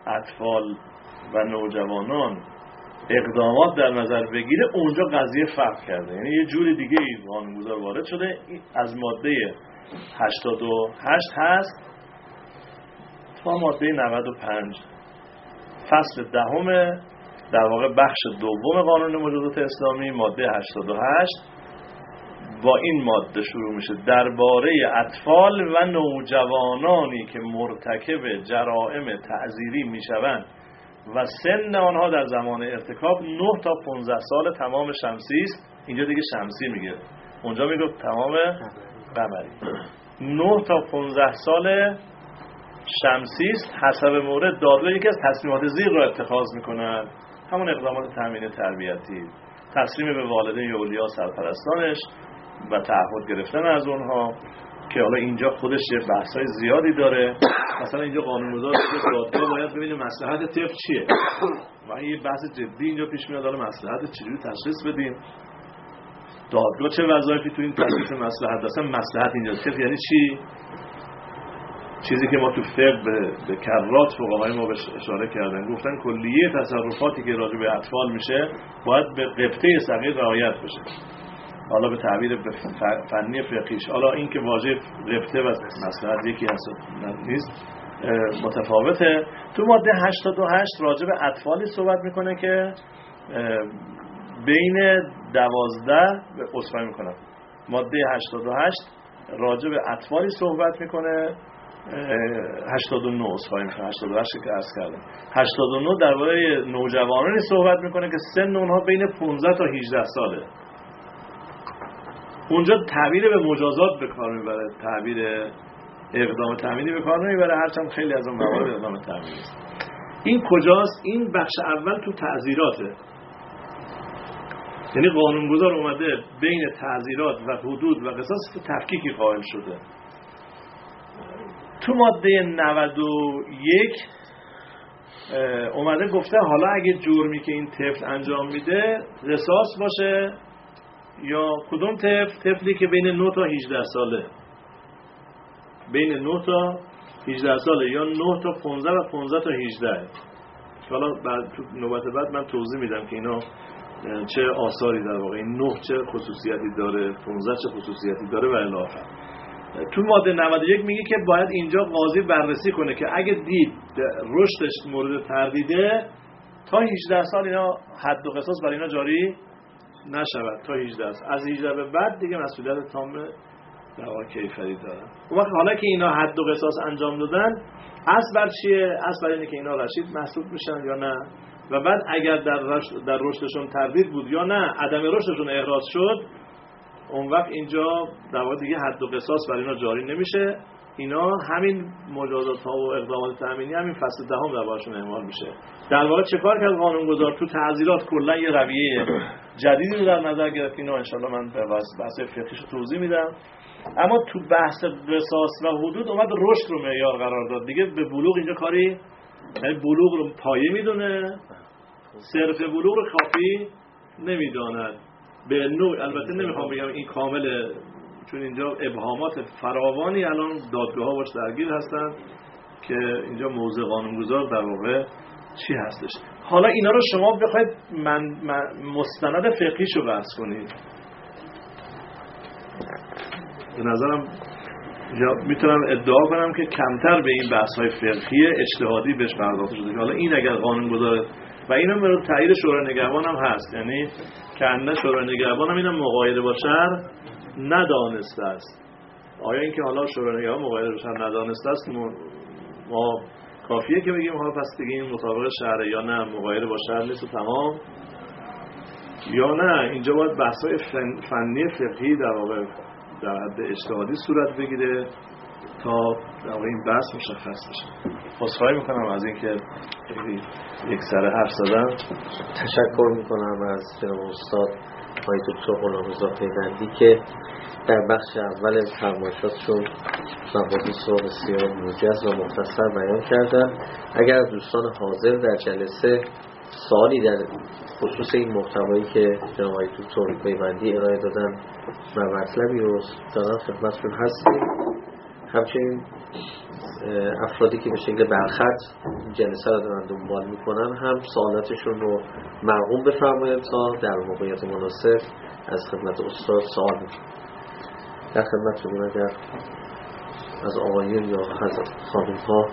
اطفال و نوجوانان اقدامات در نظر بگیره، اونجا قضیه فرق کرده. یعنی یه جور دیگه قانونگذار وارد شده، از ماده 88 هست تا ماده 95 فصل 10 در واقع بخش دوم قانون مجازات اسلامی، ماده 88 با این ماده شروع میشه: درباره اطفال و نوجوانانی که مرتکب جرائم تعزیری میشوند و سن آنها در زمان ارتکاب 9 تا 15 سال تمام شمسی است. اینجا دیگه شمسی میگه، اونجا میگه تمام قمری. 9 تا 15 سال شمسی است. حسب مورد دادگاه یکی از تصمیمات زیر را اتخاذ میکنند، همون اقدامات تامین تربیتی، تسلیم به والدین یا اولیا سرپرستانش و تعهد گرفتن از اونها، که حالا اینجا خودش یه بحثای زیادی داره. مثلا اینجا قانونگذار دادگاه باید ببینه مصلحت طفل چیه و یه بحث جدی اینجا پیش میاد، حالا مصلحت چجوری تشخیص بدیم، دادگاه چه وظایفی تو این تشخیص مصلحت داره. مصلحت اینجا طفل یعنی چی؟ چیزی که ما تو فقه به کرات فقهای ما بهش اشاره کردن، گفتن کلیه تصرفاتی که راجع به اطفال میشه باید به قبطه صغیر رعایت بشه. حالا به تعبیر فنی فقهیش، حالا این که واژه قبطه و مصلحت یکی هست نیست، متفاوته. تو ماده 88 راجع به اطفالی صحبت میکنه که بین 12 به اصفایی میکنه. ماده 88 راجع به اطفالی صحبت میکنه، 89 اصفایی میکنه، 88 که عرض کردم. 89 درباره نوجوانانی صحبت میکنه که سن اونها بین 15 تا 18 ساله. اونجا تعبیر به مجازات به کار میبره، تعبیر اقدام تامینی به کار نمیبره، هرچند خیلی از اون موارد اقدام تامینی است. این کجاست؟ این بخش اول تو تعزیراته. یعنی قانونگذار اومده بین تعزیرات و حدود و قصاص تفکیکی قائل شده. تو ماده 91 اومده گفته حالا اگه جرمی که این طفل انجام میده قصاص باشه، یا کدوم طفلی که بین 9 تا 18 ساله، بین 9 تا 18 ساله یا 9 تا 15 و 15 تا 18. حالا بعد تو نوبت بعد من توضیح میدم که اینا چه آثاری در واقع، این 9 چه خصوصیتی داره، 15 چه خصوصیتی داره و الی آخر. تو ماده 91 میگه که باید اینجا قاضی بررسی کنه که اگه دید رشدش مورد تردیده تا 18 سال اینا حد و قصاص برای اینا جاری نشود. تا 18 از 18 به بعد دیگه مسئولیت تام در واقع کیفری دارن. اون وقت حالا که اینا حد و قصاص انجام دادن، اصل بر چیه؟ اصل بر اینه که اینا رشید محسوب میشن یا نه، و بعد اگر در رشدشون تردید بود یا نه عدم رشدشون احراز شد، اون وقت اینجا در واقع دیگه حد و قصاص برای اینا جاری نمیشه. اینا همین مجازات ها و اقدامات تامینی همین فصل 10 در بارشون اعمال میشه. در واقع چه کار کرد قانونگذار؟ تو تعزیرات کلا یه رویه جدیدی رو در نظر گرفت. اینو ان شاء الله من به بحث فقهیش توضیح میدم. اما تو بحث قصاص و حدود اومد رشد رو معیار قرار داد. دیگه به بلوغ اینجا کاری، یعنی بلوغ رو پایه میدونه، صرف بلوغ رو کافی نمیداند. به نوع البته نمیخوام بگم این کامله، چون اینجا ابهامات فراوانی الان دادگاه‌ها باش درگیر هستن که اینجا موضع قانونگذار در واقع چی هستش. حالا اینا رو شما بخواید مستند فقهیشو بحث کنید، به نظرم میتونم ادعا کنم که کمتر به این بحث‌های فقهی اجتهادی بهش پرداخته شده. حالا این اگر قانونگذار و اینم برای تایید شورای نگهبان هم هست، یعنی کنده شورای نگهبان هم اینم مغایره با شرع ندانسته است. آیا اینکه حالا شورای نگهبان مغایره با شرع ندانسته است ما کافیه که بگیم حالا پس دیگه این مطابق شرع یا نه مغایره با شرع نیست و تمام، یا نه اینجا باید بحث‌های فنی فقهی در واقع در حد اجتهادی صورت بگیره تا در واقع این بحث مشخص بشه. عذرخواهی میکنم از اینکه یک سر حرف زدم.
تشکر میکنم از جناب استاد آقای دکتر غلامرضا پیوندی که در بخش اول فرمایشاتشون مباحث رو بسیار موجز و مختصر بیان کردن. اگر دوستان حاضر در جلسه سوالی در خصوص این محتوایی که جناب آقای دکتر پیوندی ارائه دادن و مطلبی رو دادن خدمتتون هستیم. همچنین افرادی که به شکل برخط جلسه رو دارن دنبال میکنن هم سوالاتشون رو مرقوم بفرمایید تا در موقعیت مناسب از خدمت استاد سوال میکنم. در خدمتتون اگر از آقایون یا از خانم ها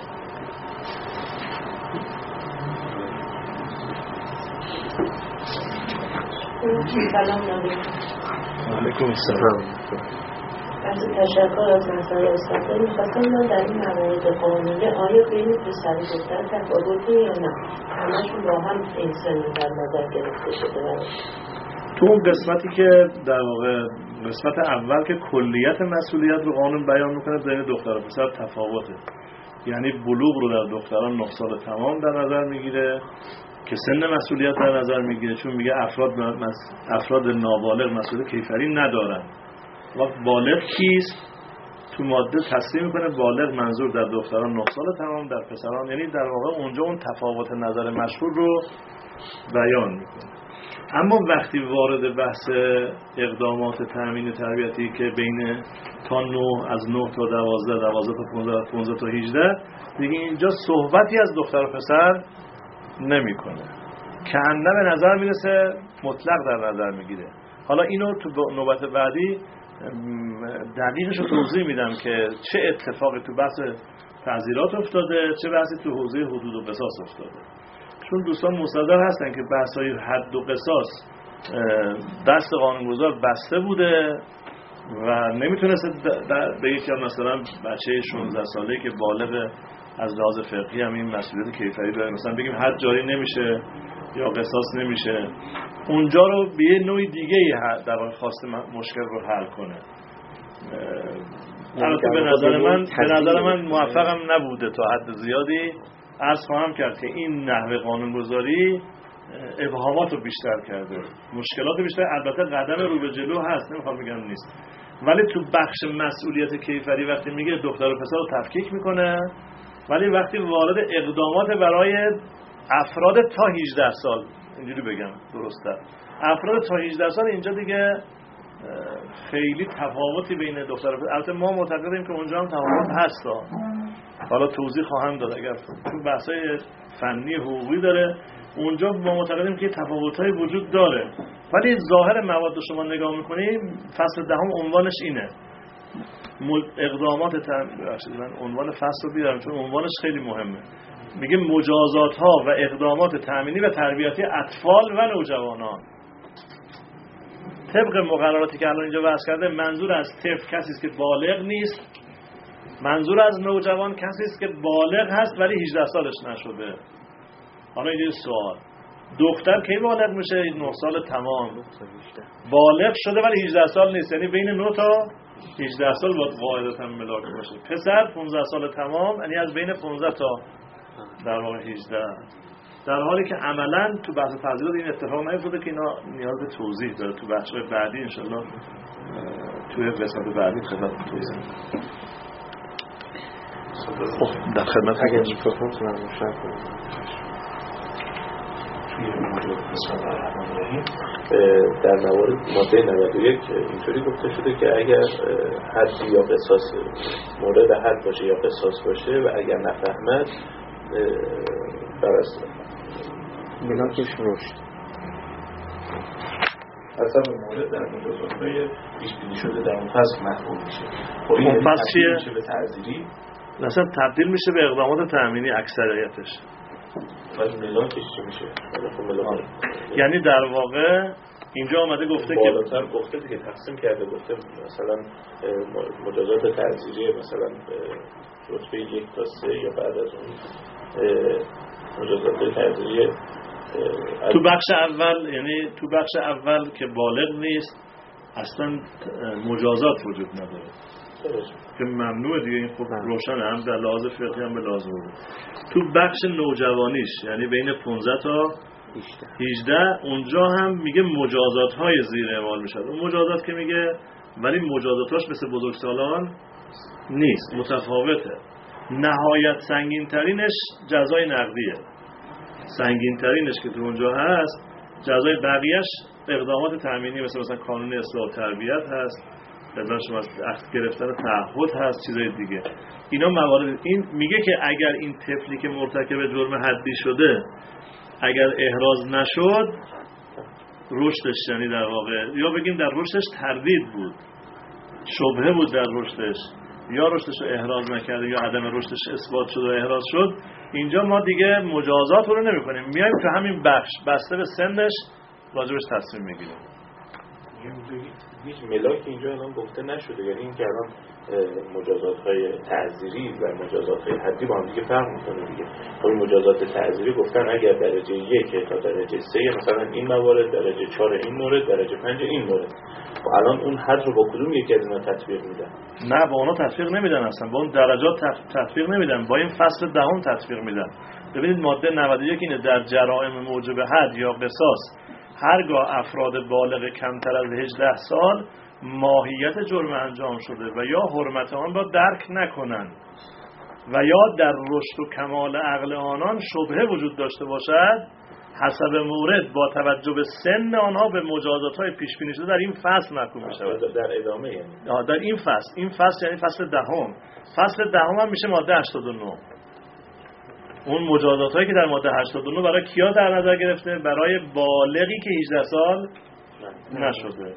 سلام
علیکم السلام.
از تشکر از نظر استاد. می‌خواستم من در این موارد قانونی آیا بین پسر و دختر تفاوتی یا نه؟ همشون با هم این سن در نظر گرفته شده.
تو اون قسمتی که در واقع قسمت اول که کلیت مسئولیت رو قانون بیان میکنه بین دختر و پسر تفاوته. یعنی بلوغ رو در دختران 9 سال تمام در نظر میگیره که سن مسئولیت در نظر میگیره، چون میگه افراد نابالغ مسئولیت کیفری ندارن. وقت بالغ کیست؟ تو ماده تصریح میکنه بالغ منظور در دختران 9 سال تمام، در پسران، یعنی در واقع اونجا اون تفاوت نظر مشهور رو بیان میکنه. اما وقتی وارد بحث اقدامات تأمین تربیتی که بین تا 9 از 9 تا 12 تا 15 تا 18 دیگه اینجا صحبتی از دختر و پسر نمیکنه، که انده به نظر میرسه مطلق در نظر میگیره. حالا اینو تو نوبت بعدی دقیقش رو توضیح میدم که چه اتفاقی تو بحث تعزیرات افتاده، چه بحثی تو حوزه حدود و قصاص افتاده. چون دوستان مصدق هستن که بحث‌های حد و قصاص دست قانونگذار بسته بوده و نمیتونسته بگه که مثلا بچه 16 ساله‌ای که بالغ از لحاظ فقهی هم این مسئولیت کیفری داره، مثلا بگیم حد جاری نمیشه یا قصاص نمیشه، اونجا رو به یه نوع دیگه در واقع خواسته مشکل رو حل کنه. البته به نظر من موفقم نبوده تا حد زیادی. عرض خواهم کرد که این نحوه قانونگذاری ابهامات رو بیشتر کرده، مشکلات بیشتر. البته قدم رو به جلو هست، نمیخوام بگم نیست، ولی تو بخش مسئولیت کیفری وقتی میگه دختر و پسر رو تفکیک میکنه، ولی وقتی وارد اقدامات برای افراد تا 18 سال، اینجوری بگم درسته، افراد تا 18 سال، اینجا دیگه خیلی تفاوتی بین دختر و پسر. البته ما معتقدیم که اونجا هم تفاوت هست، حالا توضیح خواهم داد اگر تو بحث‌های فنی حقوقی داره، اونجا ما معتقدیم که تفاوت‌های وجود داره، ولی ظاهر مواد رو شما نگاه می‌کنید فصل دهم عنوانش اینه، اقدامات من عنوان فصل رو بیارم چون عنوانش خیلی مهمه. میگه مجازات‌ها و اقدامات تأمینی و تربیتی اطفال و نوجوانان. طبق مقرراتی که الان اینجا بحث کرده، منظور از طفل کسی است که بالغ نیست، منظور از نوجوان کسی است که بالغ هست ولی 18 سالش نشده. حالا اینجا سوال، دختر کی بالغ میشه؟ 9 سال تمام. بالغ شده ولی 18 سال نیست، یعنی بین 9 تا 18 سال باید قاعدتاً ملاک باشه. پسر 15 سال تمام، یعنی از بین 15 تا در واقع 18. در حالی که عملاً تو بحث تعزیرات این اتفاق نیفتاده که اینا نیاز به توضیح داره. تو بخش‌های بعدی ان شاءالله توی قسمت بعدی خدمت توضیح میدم. خب در خدمت
اگر میکروفون رو روشن کنید. در ماده 91 اینطوری گفته شده که اگر حد یا قصاص مورد حد باشه یا قصاص باشه و اگر نفهمد برست ملاکش رشد
اصلا مورد در مجازات‌های پیش بینی شده در اون فصل محکوم میشه. خب این
فصل چیه؟
میشه به تعزیری،
مثلا تبدیل میشه به اقدامات تأمینی اکثریتش.
ولی ملاکش چی میشه؟
یعنی در واقع اینجا آمده گفته که
بالاتر گفته که تقسیم کرده، گفته مثلا مجازات تعزیری مثلا رتبه 1 تا 3 یا بعد از اون مجازات تعزیری
تو بخش اول، یعنی تو بخش اول که بالغ نیست اصلا مجازات وجود نداره که ممنوع دیگه. این خب روشنه، هم در لحاظ فقهی هم به لحاظ حقوقی. تو بخش نوجوانیش یعنی بین 15 تا 18 اونجا هم میگه مجازات های زیر اعمال میشد. اون مجازات که میگه، ولی مجازاتاش مثل بزرگسالان نیست، متفاوته. نهایت سنگین ترینش جزای نقدیه، سنگین ترینش که تو اونجا هست. جزای بقیهش اقدامات تأمینی مثلا قانون اصلاح و تربیت هست، خدمت شما عقد گرفتن تعهد هست، چیزای دیگه. اینا موارد. این میگه که اگر این طفلی که مرتکب جرم حدی شده اگر احراز نشد، رشدش، یعنی در واقع یا بگیم در رشدش تردید بود، شبهه بود در رشدش، یا رشدش رو احراز نکرده یا عدم رشدش اثبات شد و احراز شد، اینجا ما دیگه مجازات رو نمی کنیم، میایم تو همین بخش بسته به سنش راجبش تصمیم میگیریم.
هیچ ملاکی اینجا الان گفته نشده، یعنی این که الان مجازات‌های تعزیری و مجازات‌های حدی با هم دیگه فرق می‌کنه دیگه. خب این مجازات تعزیری گفتن اگر درجه 1 تا درجه 3 مثلا این موارد، درجه 4 این مورد، درجه 5 این مورد. و الان اون حد رو با کدوم یکی از اینا تطبیق میدن؟
نه، با اونا تطبیق نمیدن اصلا، با اون درجات تطبیق نمیدن، با این فصل دهم تطبیق میدن. ببینید ماده 91 اینه در جرائم موجب حد یا قصاص هرگاه افراد بالغ کمتر از 18 سال ماهیت جرم انجام شده و یا حرمت آن را درک نکنند و یا در رشد و کمال عقل آنان شبهه وجود داشته باشد، حسب مورد با توجه به سن آنها به مجازات‌های پیش بینی شده در این فصل محکوم می‌شود.
در ادامه یعنی
در این فصل یعنی فصل دهم. فصل دهم هم میشه ماده 89. اون مجازات‌هایی که در ماده 89 برای کیا در نظر گرفته؟ برای بالغی که 18 سال نشده.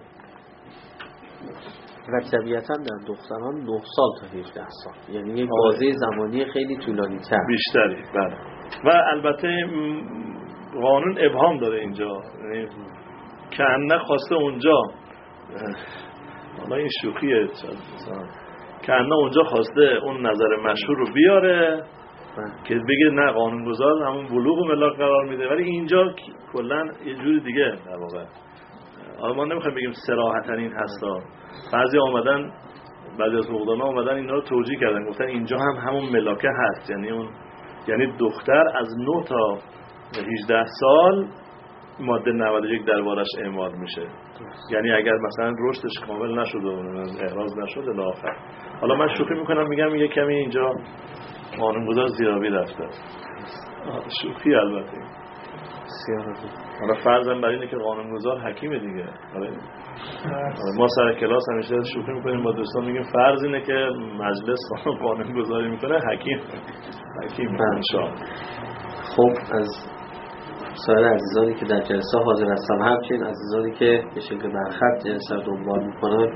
و طبیعتاً در دختران 9 سال تا 18 سال، یعنی یک بازه زمانی خیلی طولانی تر
بیشتری. بله. و البته قانون ابهام داره اینجا، یعنی کأنه خواسته اونجا، حالا این شوخیه، کأنه اونجا خواسته اون نظر مشهور رو بیاره که بگه نه قانونگذار همون بلوغ و ملاک قرار میده، ولی اینجا کلا یه جوری دیگه در واقع. حالا ما نمیخوایم بگیم صراحتاً این هستا، بعضی از مقدمه اومدن اینا رو توجیه کردن، گفتن اینجا هم همون ملاکه هست، یعنی دختر از 9 تا 18 سال ماده 91 دربارش اعمال میشه. یعنی اگر مثلا رشدش کامل نشد و احراز نشد الی آخر. حالا من شوخی میکنم میگم یه کمی اینجا قانونگذار زیرابی رفته. شوخی البته. حالا فرضاً بر اینه که قانونگذار حکیمه دیگه. ما سر کلاس همیشه شوخی میکنیم با دوستان، میگیم فرض اینه که مجلس قانونگذاری میکنه، حکیم انشاءالله.
خب از سایر عزیزانی که در جلسه حاضر هستن، همچنین عزیزانی که به شکل برخط جلسه رو دنبال میکنن،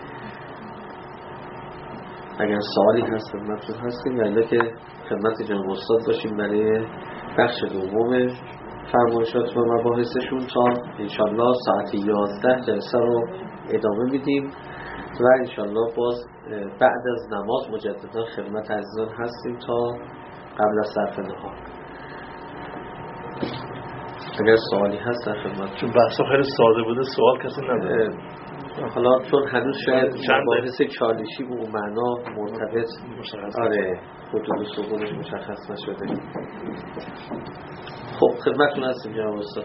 اگر سوالی هست خدمتتون هستیم، ولی که خدمت جناب استاد باشیم برای بخش دوم فرمایشات و مباحثشون تا انشالله ساعت 11 جلسه رو ادامه میدیم و انشالله باز بعد از نماز مجددا خدمت عزیزان هستیم تا قبل از صرف نهار. اگر سوالی هست در خدمت.
چون بحثا خیلی ساده بوده سوال کسی نداره.
حالا چون هنوز شاید مباحث چالشی به اون معنا مرتبط، آره حدود سقوطش مشخص نشده. خب خدمتتون هستیم جناب استاد.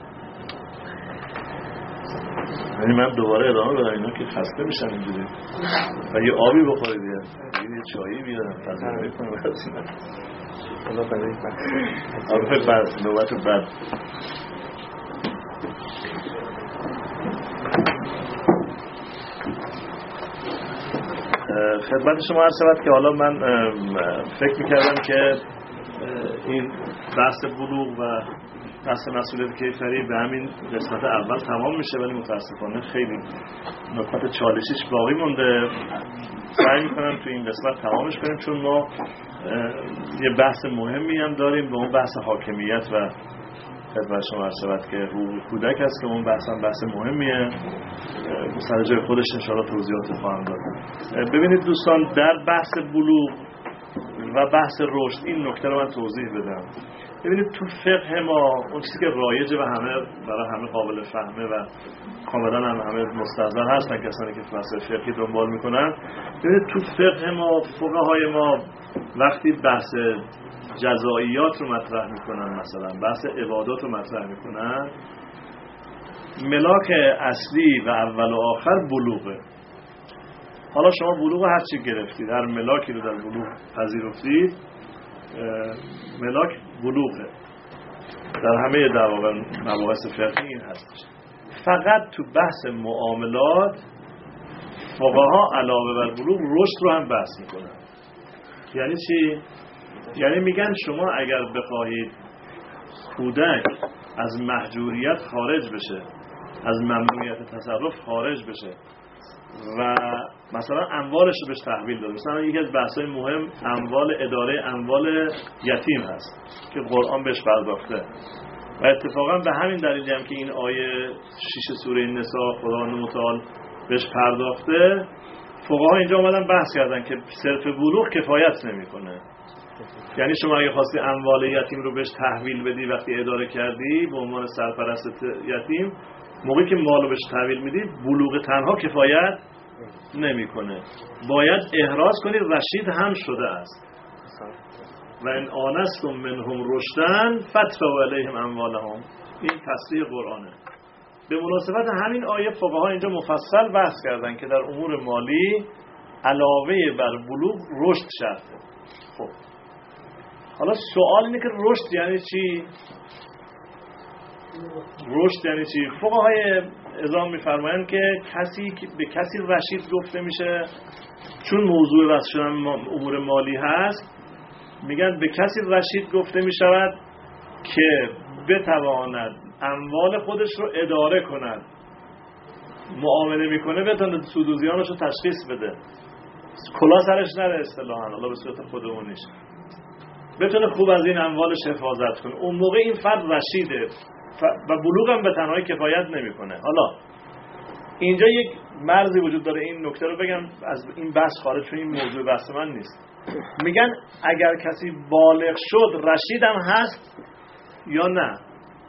یعنی من دوباره ادامه بدم اینا که خسته میشن اینجوری و یه آبی بخورید یه چایی بیارم تجربه کنم برسیم.
حالا برای
بعد نوبت بعد خدمت شما عرض شود که حالا من فکر میکردم که این بحث بلوغ و بحث مسئولیت کیفری به همین قسمت اول تمام میشه، ولی متاسفانه خیلی نکات چالشیش باقی مونده. سعی میکنم تو این قسمت تمامش کنیم، چون ما یه بحث مهمی هم داریم به اون بحث حاکمیت و خدمت شما عرض شود که حقوق کودک هست که اون بحث مهمیه، سر جای خودش انشاءالله توضیحات خواهم داد. ببینید دوستان، در بحث بلوغ و بحث رشد این نکته رو من توضیح بدم. ببینید تو فقه ما اون چیزی که رایجه و برای همه قابل فهمه و کاملا همه مستحضر هستن کسانی که مسائل فقهی دنبال میکنن. ببینید تو فقه ما فقهای ما وقتی بحث جزائیات رو مطرح میکنن، مثلا بحث عبادات رو مطرح میکنن، ملاک اصلی و اول و آخر بلوغه. حالا شما بلوغ هر چی گرفتید، هر ملاکی رو در بلوغ پذیرفتید، ملاک بلوغه. در همه در واقع مباحث فقهی این هستش. فقط تو بحث معاملات فقها علاوه بر بلوغ رشد رو هم بحث میکنن. یعنی چی؟ یعنی میگن شما اگر بخواهید کودک از محجوریت خارج بشه، از ممنوعیت تصرف خارج بشه و مثلا اموالش رو بهش تحویل داد، مثلا یکی از بحث‌های مهم اداره اموال یتیم هست که قرآن بهش پرداخته و اتفاقا به همین دلیلی هم که این آیه 6 سوره نساء خداوند متعال بهش پرداخته، فقها اینجا اومدن بحث کردن که صرف بلوغ کفایت نمیکنه. یعنی شما اگه خواستی اموال یتیم رو بهش تحویل بدی وقتی اداره کردی به عنوان سرپرست یتیم، موقعی که مال رو بهش تحویل میدی بلوغ تنها کفایت نمیکنه، باید احراز کنی رشید هم شده است. و ان آنستم منهم رشدن فادفعوا الیهم اموالهم. این تصریح قرآنه. به مناسبت همین آیه فقها اینجا مفصل بحث کردن که در امور مالی علاوه بر بلوغ رشد شرطه. خب حالا سوال اینه که رشد یعنی چی؟ رشد یعنی چی؟ فقهای اعلام می‌فرمایند که به کسی رشید گفته میشه چون موضوع بحث شدن امور مالی هست. میگن به کسی رشید گفته میشود که بتواند اموال خودش رو اداره کند، معامله میکنه بتونه سود و زیانش رو تشخیص بده، کلا سرش نره اصطلاحاً، حالا به صورت خودمونیش بتونه خوب از این اموالش حفاظت کنه. اون موقع این فرد رشیده و بلوغ هم به تنهایی کفایت نمیکنه. حالا اینجا یک مرزی وجود داره، این نکته رو بگم از این بحث خارج، چون این موضوع بحث من نیست. میگن اگر کسی بالغ شد رشید هم هست یا نه؟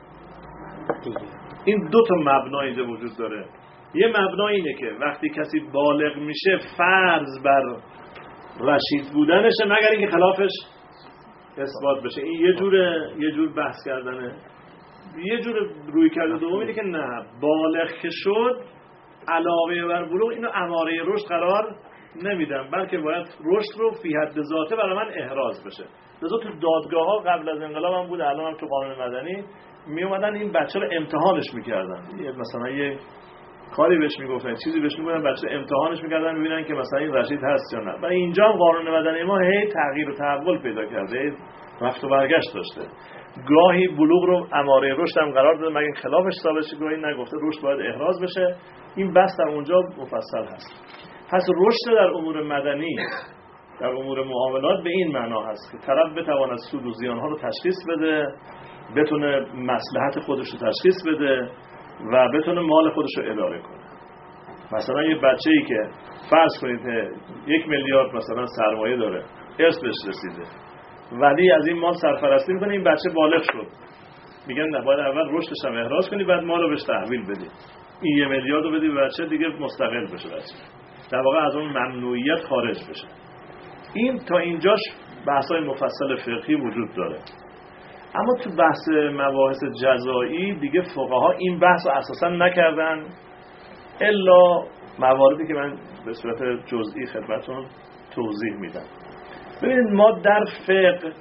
این دو تا مبنا اینجا وجود داره. یه مبنا اینه که وقتی کسی بالغ میشه فرض بر رشید بودنشه مگر اینکه خلافش اثبات بشه. این یه جور بحث کردنه. یه جور روی کرده دوم اینه که نه، بالغ که شد علاوه بر بلوغ اینو اماره رشد قرار نمیدم، بلکه باید رشد رو فی حد ذاته برای من احراز بشه. لذا تو دادگاه ها قبل از انقلاب هم بود، الان هم تو قانون مدنی می اومدن این بچه رو امتحانش میکردن، مثلا یه کاری بهش میگفتن، چیزی بهش میگفتن، بچه امتحانش میکردن ببینن که مثلا این رشید هست یا نه. و اینجا هم قانون مدنی ما هی تغییر و تحول پیدا کرده، رفت و برگشت داشته. گاهی بلوغ رو اماره رشد هم قرار داده مگر خلافش ثابت شه، گاهی نگفته رشد باید احراز بشه. این بحث در اونجا مفصل هست. پس رشد در امور مدنی، در امور معاملات به این معنا هست که طرف بتواند سود و زیانها رو تشخیص بده، بتونه مصلحت خودش رو تشخیص بده و بتونه مال خودش رو اداره کنه. مثلا یه بچه‌ای که فرض کنید 1 میلیارد مثلا سرمایه داره، ارث بهش رسیده، ولی از این مال سرپرستی میکنه، این بچه بالغ شد، میگن نه، باید اول رشدش هم احراز کنی بعد مال رو بهش تحویل بدی. این 1 میلیارد رو بدی به بچه دیگه مستقل بشه، بچه در واقع از اون ممنوعیت خارج بشه. این تا اینجاش بحث‌های مفصل فقهی وجود داره. اما تو بحث مباحث جزایی دیگه فقها این بحث رو اساسا نکردن الا مواردی که من به صورت جزئی خدمتتون توضیح میدم. ببینید ما در فقه،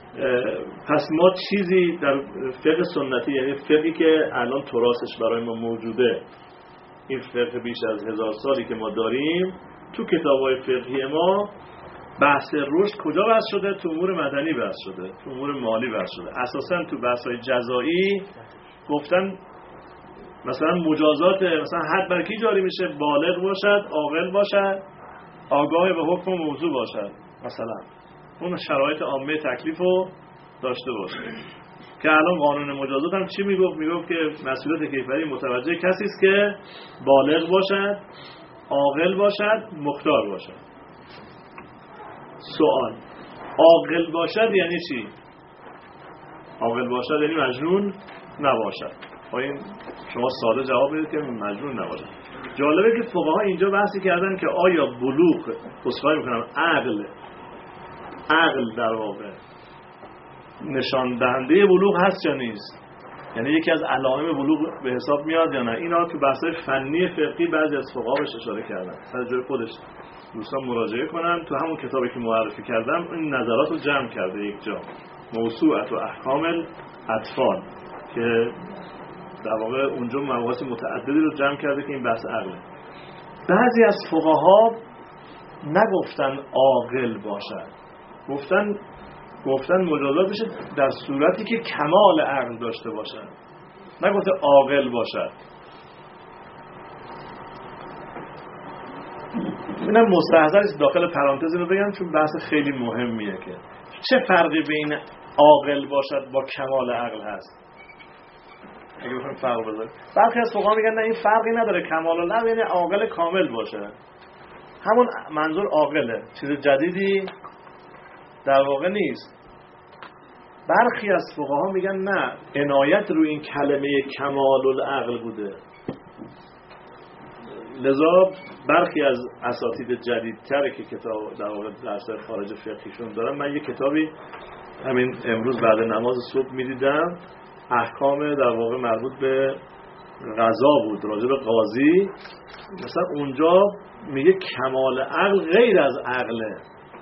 پس ما چیزی در فقه سنتی، یعنی فقهی که الان تراثش برای ما موجوده، این فقه بیش از 1000 سالی که ما داریم، تو کتاب‌های فقهی ما بحث رشد کجا بحث شده؟ تو امور مدنی بحث شده، تو امور مالی بحث شده. اساساً تو بحث‌های جزایی گفتن مثلا مجازات، مثلا حد بر کی جاری میشه؟ بالغ باشد، عاقل باشد، آگاه به حکم موضوع باشد، مثلا اون شرایط عامه تکلیف رو داشته باشه. که الان قانون مجازات هم چی میگفت؟ میگفت که مسئولیت کیفری متوجه کسی است که بالغ باشد، عاقل باشد، مختار باشد. سوال، عاقل باشد یعنی چی؟ عاقل باشد یعنی مجنون نباشد. این شما ساده جواب بدید که مجنون نباشد. جالبه که فقها اینجا بحثی کردن که آیا بلوغ، اصلاحی میکنم، عقل در واقع نشان دهنده بلوغ هست یا نیست؟ یعنی یکی از علائم بلوغ به حساب میاد یا نه؟ اینا تو بحث‌های فنی فقهی بعضی از فقها بهش اشاره کردن. از جای خودش دوستان مراجعه کنن، تو همون کتابی که معرفی کردم این نظرات رو جمع کرده یک جا، موسوعه و احکام الاطفال، که در واقع اونجا مباحث متعددی رو جمع کرده که این بحث عقله. بعضی از فقها نگفتن عاقل باشد، گفتن مجازات بشه در صورتی که کمال عقل داشته باشد، نگفته عاقل باشد. اینم مستحضر است داخل پرانتز رو بگم چون بحث خیلی مهمیه که چه فرقی بین عاقل باشد با کمال عقل هست. اگه بخوایم فرق بذاریم، برخی از فقها میگن نه این فرقی نداره، کمال العقل یعنی عاقل کامل باشه، همون منظور عاقله، چیز جدیدی در واقع نیست. برخی از فقها میگن نه، عنایت روی این کلمه کمال العقل بوده. لذا برخی از اساتید جدیدتر که کتاب در واقع درس خارج فقهیشون دارن، من یه کتابی همین امروز بعد نماز صبح میدیدم، احکام در واقع مربوط به قضا بود، راجع به قاضی، مثلا اونجا میگه کمال عقل غیر از عقله،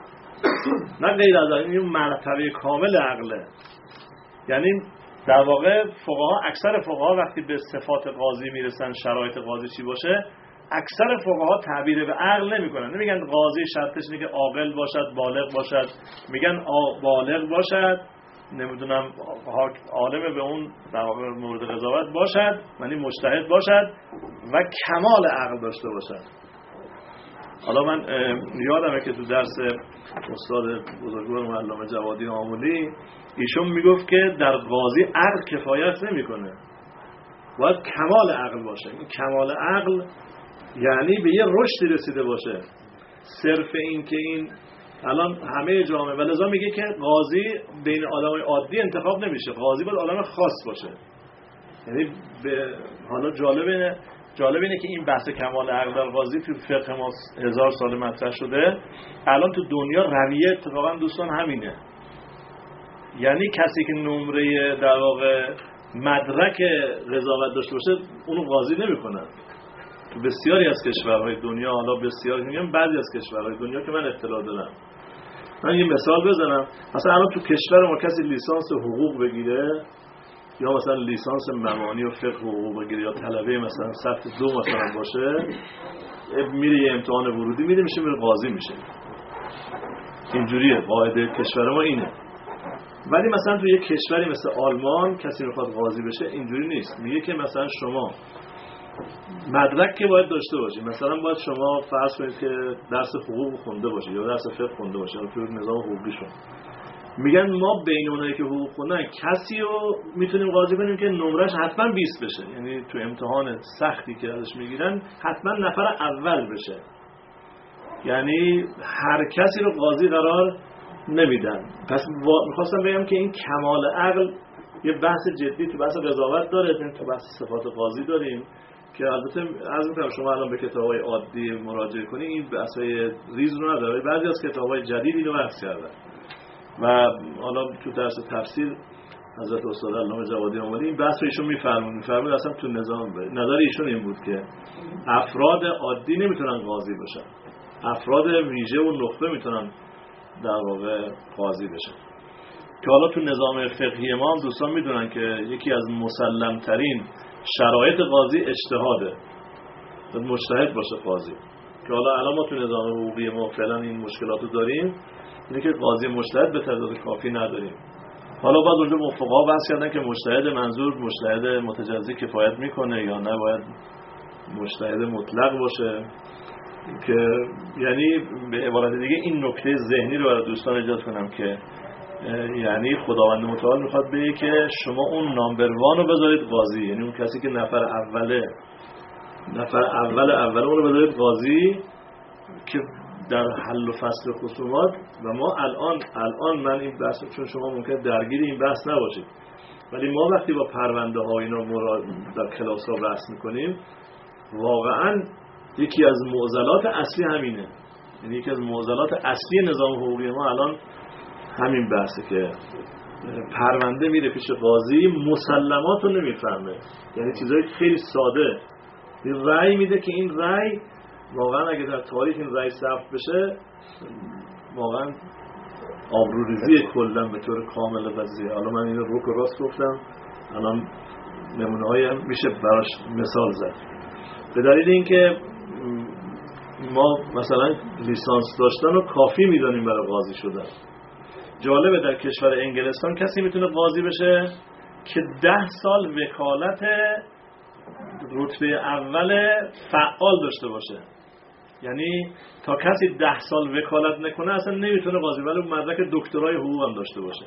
نه غیر از عقل، این مرتبه کامل عقله. یعنی در واقع فقها، اکثر فقها وقتی به صفات قاضی میرسن، شرایط قاضی چی باشه، اکثر فقها تعبیر به عقل نمیکنن، نمیگن قاضی شرطش اینه که عاقل باشد، بالغ باشد، میگن بالغ باشد، نمیدونم عالم به اون در واقع مورد قضاوت باشد، یعنی مجتهد باشد و کمال عقل داشته باشد. حالا من یادمه که تو درس استاد بزرگوار علامه جوادی آملی ایشون میگفت که در قاضی عقل کفایت نمیکنه، باید کمال عقل باشه. این کمال عقل یعنی به یه رشدی رسیده باشه، صرف این که این الان همه جامعه، و لذا میگه که قاضی بین آدمای عادی انتخاب نمیشه، قاضی باید آدم خاص باشه. یعنی حالا جالب اینه که این بحث کمال عقل در قاضی تو فقه ما 1000 سال مطرح شده، الان تو دنیا رویه اتفاقا دوستان همینه. یعنی کسی که نمره در واقع مدرک قضاوت داشته باشه اونو قاضی نمیکنن. تو بسیاری از کشورهای دنیا، حالا بسیاری میگم بعضی از کشورهای دنیا که من اطلاع دارم، من یه مثال بزنم، مثلا الان تو کشور ما کسی لیسانس حقوق بگیره یا مثلا لیسانس مبانی و فقه حقوق بگیره یا طلبه مثلا صف 2 مثلا باشه، میره یه امتحان ورودی میده، میره قاضی میشه. اینجوریه قاعده کشور ما اینه. ولی مثلا تو یه کشوری مثل آلمان کسی میخواد قاضی بشه اینجوری نیست، میگه که مثلا شما مدرک که باید داشته باشی، مثلا باید شما فرض کنید که درس حقوق خونده باشی یا درس فقه خونده باشی، یا تو نظام حقوقیشون میگن ما بین اونایی که حقوق خوندن کسی رو میتونیم قاضی کنیم که نمرش حتما 20 بشه، یعنی تو امتحان سختی که ازش میگیرن حتما نفر اول بشه. یعنی هر کسی رو قاضی قرار نمیدن. پس میخواستم بگم که این کمال عقل یه بحث جدی تو بحث قضاوت داره، تو بحث صفات قاضی داریم که البته عرض می‌کنم شما الان به کتاب‌های عادی مراجعه کنید این بحث‌های ریز رو نداره، بعضی از کتاب‌های جدید اینو بحث کردن. و حالا تو درس تفسیر حضرت استاد علامه جوادی آملی این بحث رو ایشون می‌فرمود اصلا تو نظر ایشون این بود که افراد عادی نمیتونن قاضی بشن، افراد ویژه و نخبه میتونن در واقع قاضی بشن. که حالا تو نظام فقهی ما هم دوستان میدونن که یکی از مسلم ترین شرایط قاضی اجتهاده، مجتهد باشه قاضی. که حالا الان ما تو نظام حقوقی ما فعلا این مشکلات رو داریم، اینه که قاضی مجتهد به تعداد کافی نداریم. حالا بعد اونجا فقها بحث کردن که مجتهد منظور مجتهد متجزی کفایت میکنه یا نه باید مجتهد مطلق باشه. که یعنی به عبارت دیگه این نکته ذهنی رو برای دوستان ایجاد کنم که یعنی خداوند متعال میخواد بگه که شما اون نامبر وان رو بذارید قاضی، یعنی اون کسی که نفر اول اون رو بذارید قاضی که در حل و فصل خصومات. و ما الان من این بحث، چون شما ممکن درگیر این بحث نباشید، ولی ما وقتی با پرونده ها اینا در کلاس ها بحث میکنیم، واقعا یکی از معضلات اصلی همینه. یعنی یکی از معضلات اصلی نظام حقوقی ما الان همین بحثه که پرونده میره پیش قاضی، مسلمات رو نمیفهمه، یعنی چیزایی خیلی ساده رأی میده که این رأی واقعا اگه در تاریخ این رأی ثبت بشه واقعا آبروریزی کلا به طور کامل قضیه. حالا من اینو رو که راست گفتم، الان نمونه‌های میشه براش مثال زد. به دلیل اینکه ما مثلا لیسانس داشتن رو کافی میدانیم برای قاضی شدن. جالبه در کشور انگلستان کسی میتونه قاضی بشه که 10 سال وکالت رتبه اول فعال داشته باشه. یعنی تا کسی 10 سال وکالت نکنه اصلا نمیتونه قاضی، ولی مدرک دکترای حقوق هم داشته باشه.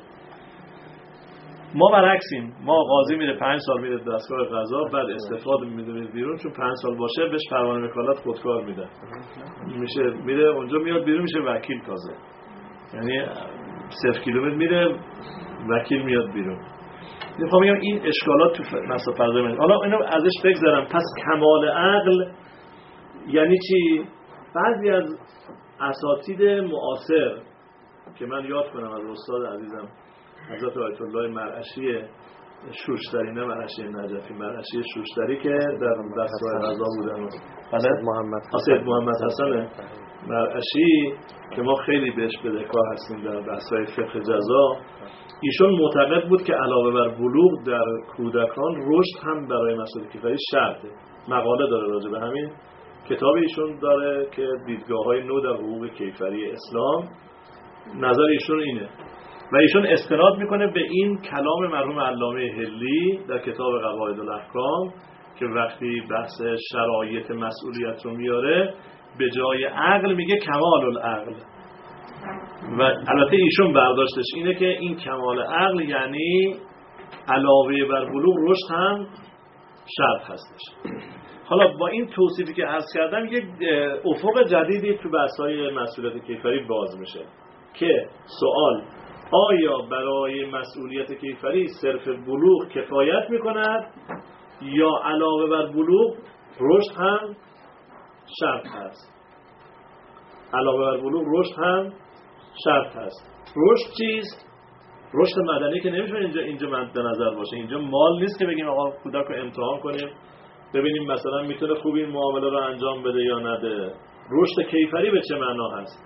ما برعکسیم، ما قاضی میره 5 سال میره دستگاه قضا، بعد استفاده میده بیرون، چون 5 سال باشه بهش پروانه وکالت خودکار میده، میشه میره اونجا میاد بیرون میشه وکیل تازه. یعنی 0 کیلومتر میره وکیل میاد بیرون. میخوام بگم این اشکالات تو مسائل فضای من. حالا اینو ازش بگذرم. پس کمال عقل یعنی چی؟ بعضی از اساتید معاصر که من یاد کنم از استاد عزیزم حضرت آیت الله مرعشی شوشتری، نه مرعشی نجفی، مرعشی شوشتری که در دستگاه قضا بودن، سید محمد حسن مرعشی که ما خیلی بهش بدهکار هستیم در بحث‌های فقه جزا. ایشون معتقد بود که علاوه بر بلوغ در کودکان رشد هم برای مسائل کیفری شرطه. مقاله داره راجع به همین، کتاب ایشون داره که دیدگاه‌های نو در حقوق کیفری اسلام. نظر ایشون اینه و ایشون استناد میکنه به این کلام مرحوم علامه حلی در کتاب قواعد الاحکام که وقتی بحث شرایط مسئولیت رو میاره به جای عقل میگه کمال العقل. و البته ایشون برداشتش اینه که این کمال عقل یعنی علاوه بر بلوغ رشد هم شرط هستش. حالا با این توصیفی که عرض کردم یک افق جدیدی تو بحث‌های مسئولیت کیفری باز میشه که سوال آیا برای مسئولیت کیفری صرف بلوغ کفایت میکند یا علاوه بر بلوغ رشد هم شرط هست؟ علاوه بر بلوغ رشد هم شرط هست. رشد چیست؟ رشد مدنی که نمیشه اینجا مد نظر باشه. اینجا مال نیست که بگیم آقا کودک رو امتحان کنیم ببینیم مثلا میتونه خوب این معامله رو انجام بده یا نده. رشد کیفری به چه معنا هست؟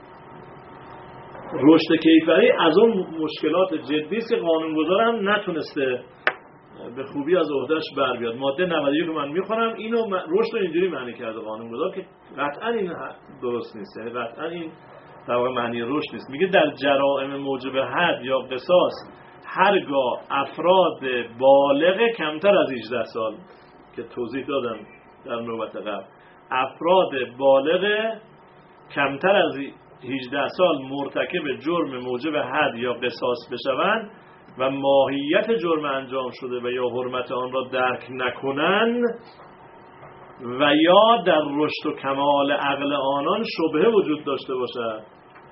رشد کیفری از اون مشکلات جدی است که قانونگذار هم نتونسته به خوبی از عهدهش بر بیاد. ماده 91 رو من میخونم، اینو رشد رو اینجوری معنی کرده قانونگذار که قطعا این درست نیست، یعنی قطعا این در واقع معنی رشد نیست. میگه در جرائم موجب حد یا قصاص هرگاه افراد بالغ کمتر از 18 سال که توضیح دادم در نوبت قبل، افراد بالغ کمتر از 18 سال مرتکب جرم موجب حد یا قصاص بشوند و ماهیت جرم انجام شده و یا حرمت آن را درک نکنند و یا در رشد و کمال عقل آنان شبهه وجود داشته باشد.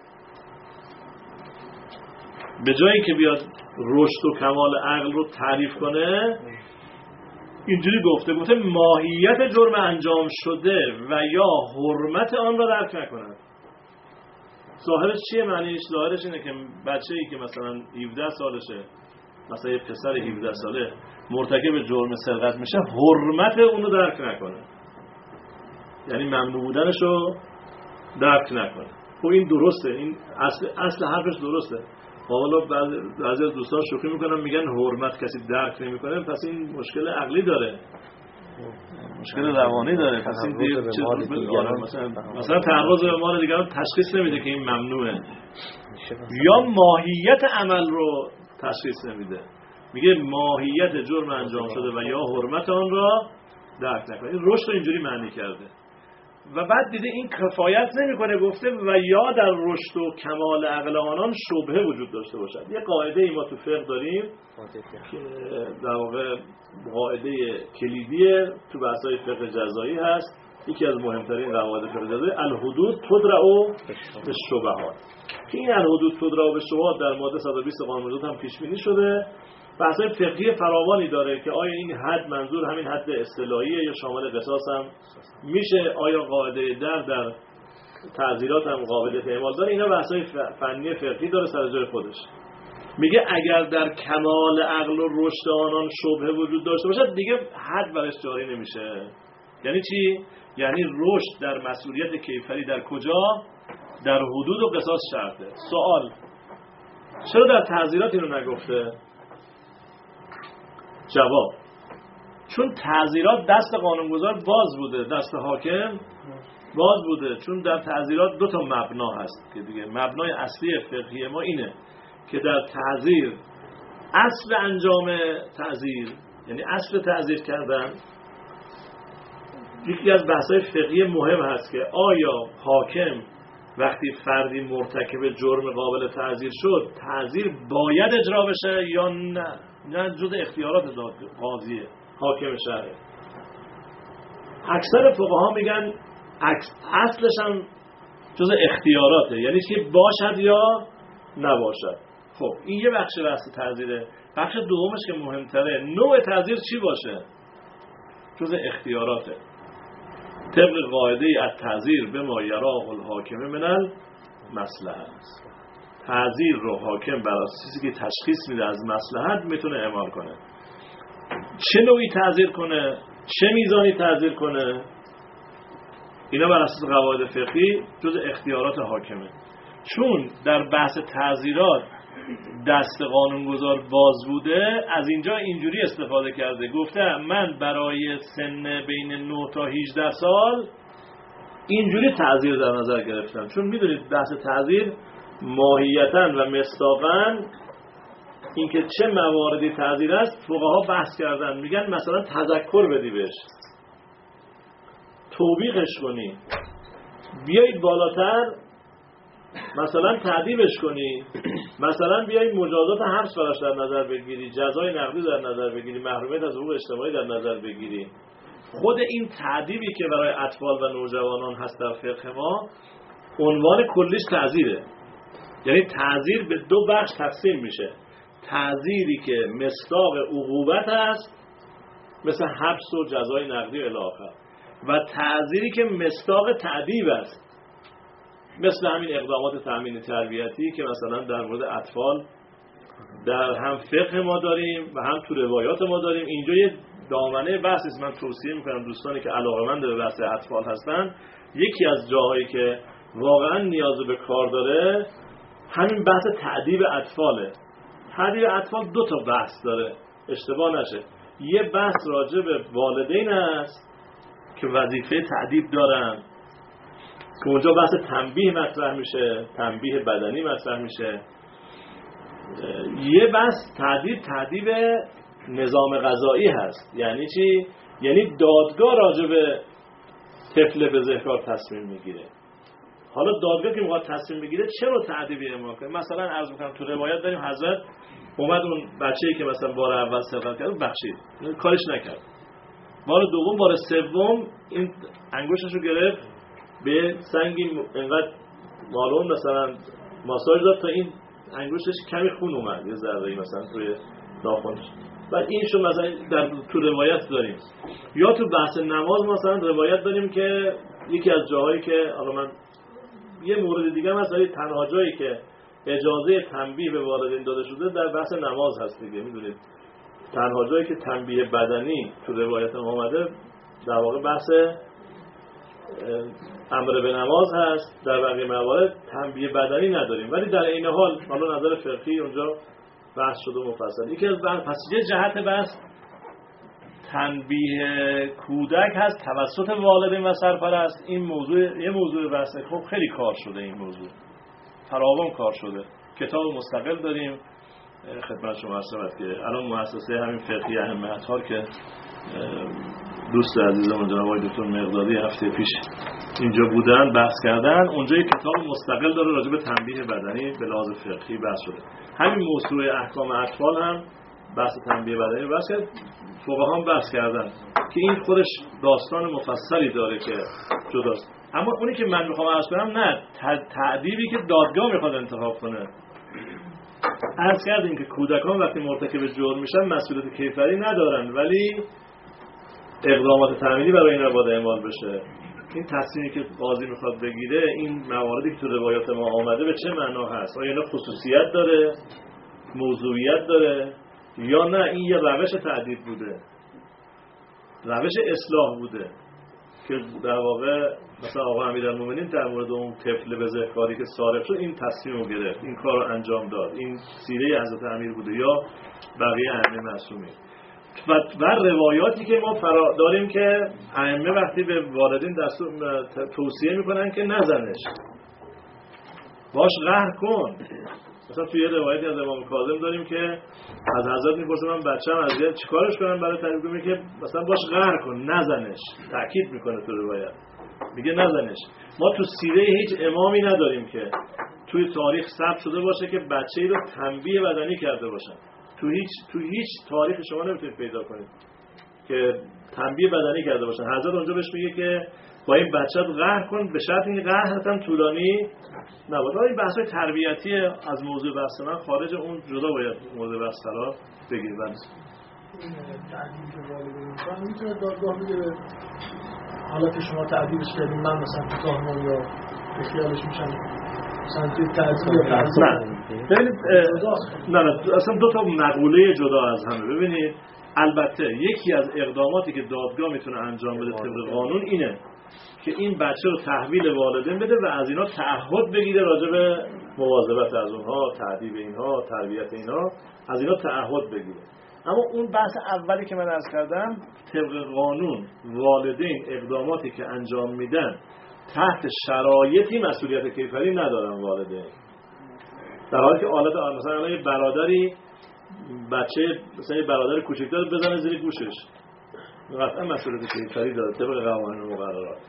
به جایی که بیاد رشد و کمال عقل رو تعریف کنه اینجوری گفته ماهیت جرم انجام شده و یا حرمت آن را درک نکنند. ظاهرش چیه؟ معنیش ظاهرش اینه که بچه‌ای که مثلا 17 سالشه، مثلا یه پسر 17 ساله مرتکب جرم سرقت میشه، حرمت اون رو درک نکنه، یعنی ممنوع بودنش رو درک نکنه. خب این درسته، این اصل حرفش درسته. حالا بعضی از دوستان شوخی میکنن میگن حرمت کسی درک نمیکنه پس این مشکل عقلی داره، مشکل روانی داره، پس این مثلا تعرض به مال دیگران تشخیص نمیده که این ممنوعه، یا ماهیت عمل رو تشخیص نمیده، میگه ماهیت جرم انجام شده و یا حرمت آن را درک نکنه. این رشد رو اینجوری معنی کرده و بعد دیده این کفایت نمیکنه، گفته و یا در رشد و کمال عقل آنان شبهه وجود داشته باشد. یه قاعده ای ما تو فقه داریم که در واقع قاعده کلیدی تو بحث‌های فقه جزایی هست، یکی از مهمترین قواعد فقه جزایی، الحدود تدرع بالشبهات. که این الحدود تدرع بالشبهات در ماده 120 قانون جنایت هم پیش بینی شده. بحث‌های فقهی فراوانی داره که آیا این حد منظور همین حد اصطلاحیه یا شامل قصاص هم میشه، آیا قاعده در تعزیرات هم قابلیت اعمال داره. اینا بحث‌های فنی فقهی داره سر جای خودش. میگه اگر در کمال عقل و رشد آنان شبهه وجود داشته باشد دیگه حد برش جاری نمیشه. یعنی چی؟ یعنی رشد در مسئولیت کیفری در کجا؟ در حدود و قصاص شرطه. سوال چرا در تعزیرات اینو نگفته؟ جواب چون تعزیرات دست قانونگذار باز بوده، دست حاکم باز بوده، چون در تعزیرات 2 تا مبنا هست که دیگه مبنای اصلی فقهی ما اینه که در تعزیر اصل انجام تعزیر، یعنی اصل تعزیر کردن، یکی از بحث‌های فقهی مهم هست که آیا حاکم وقتی فردی مرتکب جرم قابل تعزیر شد تعزیر باید اجرا بشه یا نه جز اختیارات قاضیه حاکم شهره. اکثر فقها میگن اصلش هم جز اختیاراته، یعنی که باشد یا نباشد. خب این یه بخش تعزیره. بخش دومش که مهمتره، نوع تعزیر چی باشه؟ جز اختیاراته. طبق قاعده التعزیر به ما یراه الحاکم من المصلحه، تعزیر رو حاکم بر اساس که تشخیص میده از مصلحت میتونه اعمال کنه. چه نوعی تعزیر کنه، چه میزانی تعزیر کنه، اینا بر اساس قواعد فقهی جز اختیارات حاکمه. چون در بحث تعزیرات دست قانونگذار باز بوده، از اینجا اینجوری استفاده کرده، گفته من برای سن بین 9 تا 18 سال اینجوری تعزیر در نظر گرفتم. چون میدونید بحث تعزیر ماهیتاً و مصداقاً اینکه چه مواردی تعزیر است فقها بحث کردن. میگن مثلا تذکر بدی بهش، توبیخش کنی، بیایید بالاتر مثلا تعذیبش کنی، مثلا بیایید مجازات حبس براش در نظر بگیری، جزای نقدی در نظر بگیری، محرومیت از حقوق اجتماعی در نظر بگیری. خود این تعذیبی که برای اطفال و نوجوانان هست در فقه ما عنوان کلیش تعزیره. یعنی تعزیر به 2 بخش تقسیم میشه: تعزیری که مصداق عقوبت است مثل حبس و جزای نقدی الی آخر، و تعزیری که مصداق تعذیب است مثل همین اقدامات تأمین تربیتی که مثلا در مورد اطفال در هم فقه ما داریم و هم تو روایات ما داریم. اینجا یه دامنه بحث است. من توصیه میکنم دوستانی که علاقه‌مند به بحث اطفال هستن، یکی از جاهایی که واقعا نیاز به کار داره همین بحث تعذیب اطفاله. تعذیب اطفال 2 تا بحث داره، اشتباه نشه. یه بحث راجع به والدین است که وظیفه تعذیب دارن، که اونجا بحث تنبیه مطرح میشه، تنبیه بدنی مطرح میشه. یه بحث تعذیب نظام قضایی هست. یعنی چی؟ یعنی دادگاه راجع به طفل بزهکار تصمیم میگیره. حالا دادگاه که میخواد تصمیم بگیره چرا تعذیبی اعمال کنه؟ مثلا عرض میکنم تو روایت داریم حضرت اومد اون بچه‌ای که مثلا بار اول سرقت کرد بخشید، کارش نکرد. بار دوم، بار سوم این انگشتش رو گرفت به سنگی انقدر مالون مثلا ماساژ داد تا این انگشتش کمی خون اومد، یه ذره‌ای مثلا توی ناخنش. بعد این شو مثلا در تو روایت داریم. یا تو بحث نماز مثلا روایت داریم که یکی از جاهایی که حالا من یه مورد دیگه هم هست، تنها جایی که اجازه تنبیه به والدین داده شده در بحث نماز هست دیگه. میدونید تنها جایی که تنبیه بدنی تو روایت اومده در واقع بحث امر به نماز هست، در بقیه موارد تنبیه بدنی نداریم. ولی در این حال حالا نظر فقهی اونجا بحث شده مفصل. یکی از پس یه جهت بحث تنبیه کودک هست توسط والدین و سرپرست. این موضوع یه موضوع بحثه. خب خیلی کار شده، این موضوع فراوان کار شده. کتاب مستقل داریم خدمت شما عرض شود که الان مؤسسه همین فقهی اهمیت‌ها که دوست عزیزم جناب آقای دکتر مقدادی هفته پیش اینجا بودن بحث کردن، اونجا یک کتاب مستقل داره راجع به تنبیه بدنی به لحاظ فقهی بحث شده. همین موضوع احکام اطفال هم بحث تنبیه بدنی بحث کرد، فقها هم بحث کردن که این خودش داستان مفصلی داره که جداست. اما اونی که من میخوام عرض کنم نه تعذیبی که دادگاه میخواد انتخاب کنه. عرض کردیم که کودکان وقتی مرتکب جرم میشن مسئولیت کیفری ندارن، ولی اقدامات تأمینی برای اینا باید اعمال بشه. این تصمیمی که قاضی میخواد بگیره، این مواردی که تو روایات ما آمده به چه معنا هست؟ آیا اینا خصوصیت داره، موضوعیت داره، یا نه این یه روش تعذیب بوده، روش اصلاح بوده که در واقع مثلا آقا امیرالمومنین در مورد اون طفل بزهکاری که سارق شد این تصمیم رو گرفت، این کار رو انجام داد، این سیره حضرت امیر بوده یا بقیه ائمه معصومین. و روایاتی که ما داریم که ائمه وقتی به والدین توصیه میکنن که نزنش، باش قهر کن. مثلا توی یه روایتی از امام کاظم داریم که از حضرت میپرسه من بچه‌م اذیت چیکارش کنم برای تربیت، میگه که مثلا باش قهر کن نزنش، تاکید میکنه تو روایت، میگه نزنش. ما تو سیره هیچ امامی نداریم که توی تاریخ ثبت شده باشه که بچه‌ای رو تنبیه بدنی کرده باشن. تو هیچ تاریخ شما نمیتونید پیدا کنید که تنبیه بدنی کرده باشن. حضرت اونجا بهش میگه که با این بچه‌ت قهر کن، به شرط اینکه قهرت هم طولانی نباشه. این بحث‌های تربیتی از موضوع بحث من خارج اون جدا باید موضوع بحث قرار بگیرید.
تعدیل که والدین می‌کنن میتونه دادگاه بگیره حالا که شما تعدیلش کردین من مثلا کوتاه‌مون یا به خیالش میشم مثلا توی تعدیل یا تعدیل
ببینید نه اصلا دو تا مقوله جدا از همه. ببینید البته یکی از اقداماتی که دادگاه میتونه انجام بده طبق قانون اینه که این بچه رو تحویل والدین بده و از اینا تعهد بگیره راجع به مواظبت از اونها، تعدیب اینها، تربیت اینها، از اینا تعهد بگیره. اما اون بحث اولی که من عرض کردم طبق قانون والدین اقداماتی که انجام میدن تحت شرایطی مسئولیت کیفری ندارن والدین. در حالی که مثلا یه برادری بچه مثلا یه برادر کوچکتر بزنه زیر گوشش قطعا مسئولیت کیفری داره طبق قوانین و مقررات.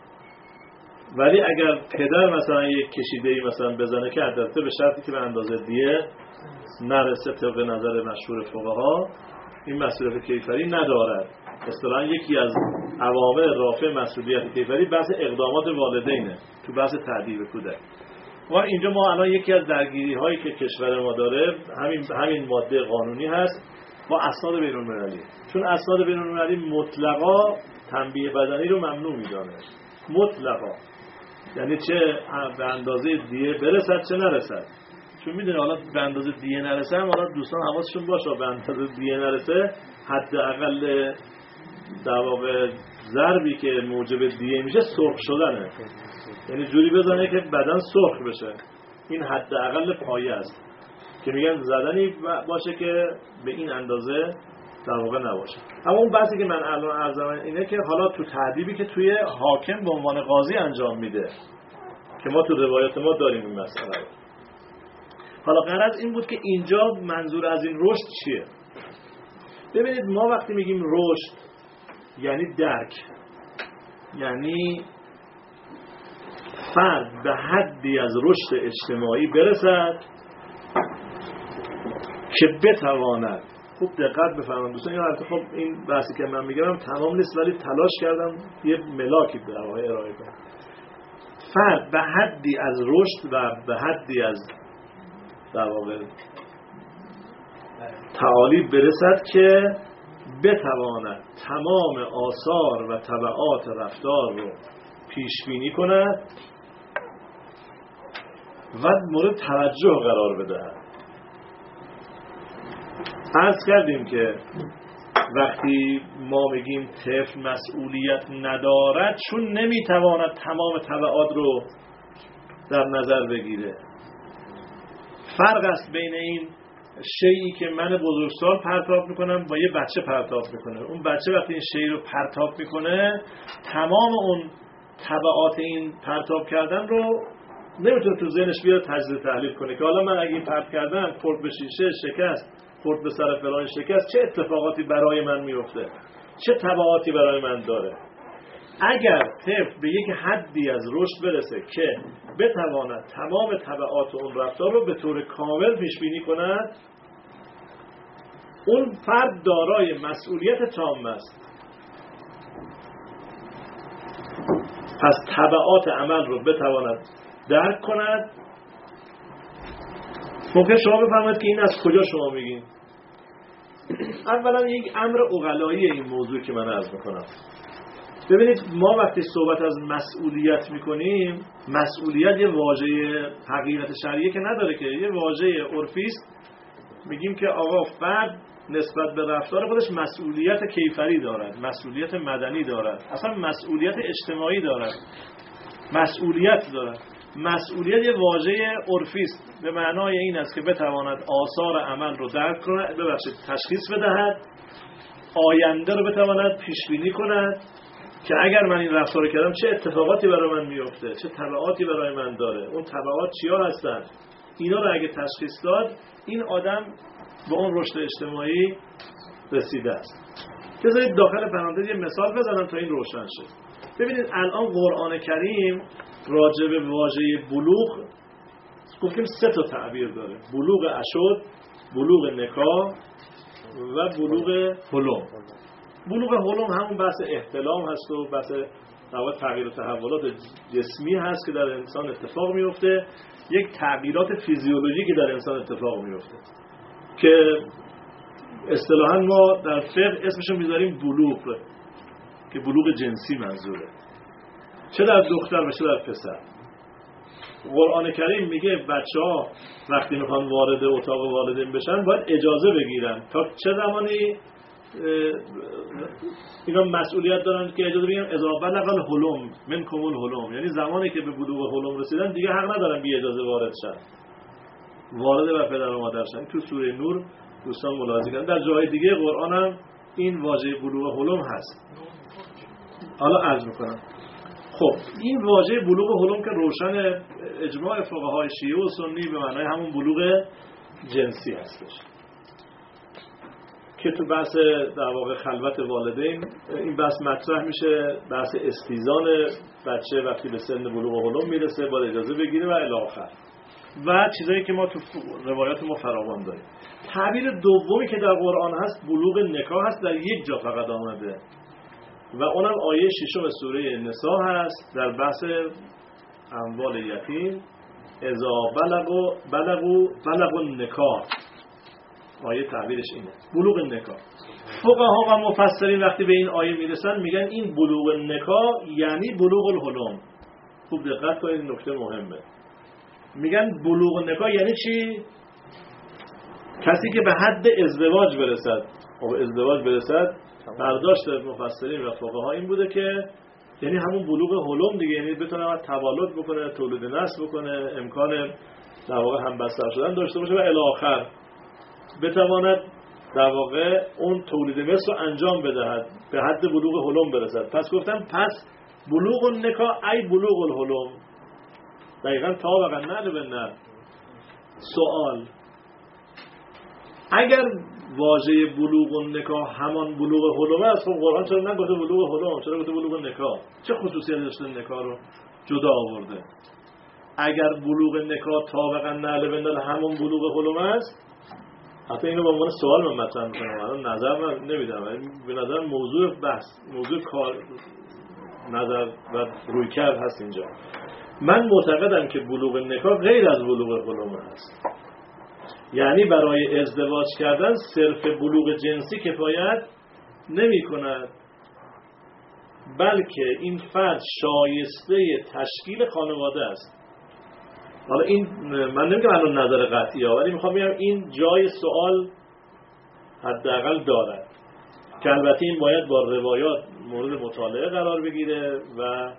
ولی اگر پدر مثلا یک کشیده‌ای مثلا بزنه که البته به شرطی که به اندازه دیه نرسه طبق نظر مشهور فقها این مسئولیت کیفری ندارد. اصطلاحاً یکی از عوامل رافع مسئولیت کیفری بحث اقدامات والدینه تو بحث تعدیب کودک. و اینجا ما الان یکی از درگیری هایی که کشور ما داره همین ماده قانونی هست با اسناد بین المللی. چون اسناد بین المللی مطلقاً تنبیه بدنی رو ممنوع میدونه، مطلقاً، یعنی چه به اندازه دیه برسد چه نرسد. چون میدونه حالا به اندازه دیه نرسه هم حالا دوستان حواسشون باشه به اندازه دیه نرسه حداقل در واقع ضربی که موجب دیه میشه سرخ شدنه، یعنی جوری بزنه که بدن سرخ بشه. این حداقل پایه است که میگن زدنی باشه که به این اندازه در واقع نباشه. اما اون بحثی که من الان عرض کردم اینه که حالا تو تعدیبی که توی حاکم به عنوان قاضی انجام میده که ما تو روایات ما داریم این مسئله. حالا غرض این بود که اینجا منظور از این رشد چیه؟ ببینید ما وقتی میگیم رشد یعنی درک، یعنی فرد به حدی از رشد اجتماعی برسد که بتواند، خوب دقت بفرمایید دوستان، خب این بحثی که من میگم تمام نیست ولی تلاش کردم یه ملاکی به ارائه کنم. فرد به حدی از رشد و به حدی از در واقع تعالی برسد که بتواند تمام آثار و تبعات رفتار رو پیش بینی کند و مورد توجه قرار بدهد. عرض کردیم که وقتی ما میگیم طفل مسئولیت ندارد چون نمیتواند تمام تبعات رو در نظر بگیره. فرق است بین این شیئی که من بزرگسال پرتاب میکنم با یه بچه پرتاب میکنه. اون بچه وقتی این شیئی رو پرتاب میکنه تمام اون تبعات این پرتاب کردن رو نمیتونه تو ذهنش بیاره تجزیه تحلیل کنه که حالا من اگه این پرت کردم خورد به شیشه شکست، خورد به سر فلان شکست، چه اتفاقاتی برای من میفته، چه تبعاتی برای من داره. اگر طفل به یک حدی از رشد برسه که بتواند تمام تبعات اون رفتار رو به طور کامل پیش بینی کند، اون فرد دارای مسئولیت تام است. پس تبعات عمل رو بتواند درک کند. ممکن شما بفرمایید که این از کجا شما میگین؟ اولا یک امر عقلایی این موضوع که من عرض میکنم. ببینید ما وقتی صحبت از مسئولیت میکنیم، مسئولیت یه واژه حقیقت شرعیه که نداره، که یه واژه عرفی است. میگیم که آقا فرد نسبت به رفتار خودش مسئولیت کیفری دارد، مسئولیت مدنی دارد، اصلا مسئولیت اجتماعی دارد، مسئولیت دارد. مسئولیت یه واژه عرفی است به معنای این است که بتواند آثار عمل رو درک کند، تشخیص بدهد آینده رو بتواند پیش بینی کند که اگر من این رفتار رو کردم چه اتفاقاتی برای من میفته، چه تبعاتی برای من داره، اون تبعات چیا هستن. اینا رو اگه تشخیص داد، این آدم به اون رشد اجتماعی رسیده است. بذارید داخل پرانتز یه مثال بزنم تا این روشن شه. ببینید الان قرآن کریم راجع به واژه بلوغ گفتیم 3 تا تعبیر داره: بلوغ اشد، بلوغ نکاح و بلوغ حلم. بلوغ حلم همون بحث احتلام هست و بحث تغییر و تحولات جسمی هست که در انسان اتفاق میفته، یک تغییرات فیزیولوژیکی در انسان اتفاق میفته که اصطلاحاً ما در فقه اسمشو میذاریم بلوغ، که بلوغ جنسی منظوره، چه در دختر و چه در پسر. قرآن کریم میگه بچه‌ها وقتی میخوان وارد اتاق والدین بشن باید اجازه بگیرن. تا چه زمانی اینا مسئولیت دارن که اجازه بگیرن؟ اذا بلغ الحلم منکم الحلم، یعنی زمانی که به بلوغ حلم رسیدن دیگه حق ندارن بی اجازه وارد شن، وارد و پدر و مادر شن. تو سوره نور دوستان ملاحظه کردن، در جای دیگه قرآن هم این واژه بلوغ حلم هست. حالا عرض میکنم. خب این واژه بلوغ حلم که روشن اجماع فقهای شیعه و سنی به معنای همون بلوغ جنسی هستش که تو بحث در واقع خلوت والدین این بحث مطرح میشه، بحث استیزان بچه وقتی به سن بلوغ حلم میرسه باید اجازه بگیره و الی آخر و چیزایی که ما تو روایات ما فراوان داریم. تعبیر دومی که در قرآن هست بلوغ نکاح هست، در یک جا فقط آمده و اونم آیه 6 سوره نساء هست در بحث اموال یتیم. اذا بلغوا النکاح، آیه تعبیرش اینه، بلوغ نکاح. فقها و مفسرین وقتی به این آیه میرسن میگن این بلوغ نکاح یعنی بلوغ الحلم. خوب دقت کنید، این نکته مهمه. میگن بلوغ نکاح یعنی چی؟ کسی که به حد ازدواج برسد. و به ازدواج برسد برداشت مفسرین و فقها این بوده که یعنی همون بلوغ حلم دیگه، یعنی بتونه تولد بکنه، تولید نسل بکنه، امکان در واقع همبستر شدن داشته باشه و الی آخر بتواند در واقع اون تولید نسل رو انجام بدهد، به حد بلوغ حلم برسد. پس گفتم پس بلوغ النکاح ای بلوغ الحلم، دقیقاً طابقاً نه به نه. سوال: اگر واژه بلوغ النکاح همان بلوغ حلم است، خب قرآن چرا نگفته بلوغ حلم، چرا گفته بلوغ نکاح؟ چه خصوصیتی داشته نکاح رو جدا آورده؟ اگر بلوغ نکاح طابقاً نعل بندل همون بلوغ حلم است، حتی اینو با عنوان سوال من مطرح می‌کنم، الان نظر من نمیدم، به نظر موضوع بحث، موضوع کار، نظر و رویکرد هست اینجا. من معتقدم که بلوغ نکاح غیر از بلوغ حلم است، یعنی برای ازدواج کردن صرف بلوغ جنسی کفایت نمی کند، بلکه این فرد شایسته تشکیل خانواده است. حالا این من نمیگم الان نظر قطعی ها، ولی میخوام بگم این جای سوال حداقل دارد که البته این باید با روایات مورد مطالعه قرار بگیره و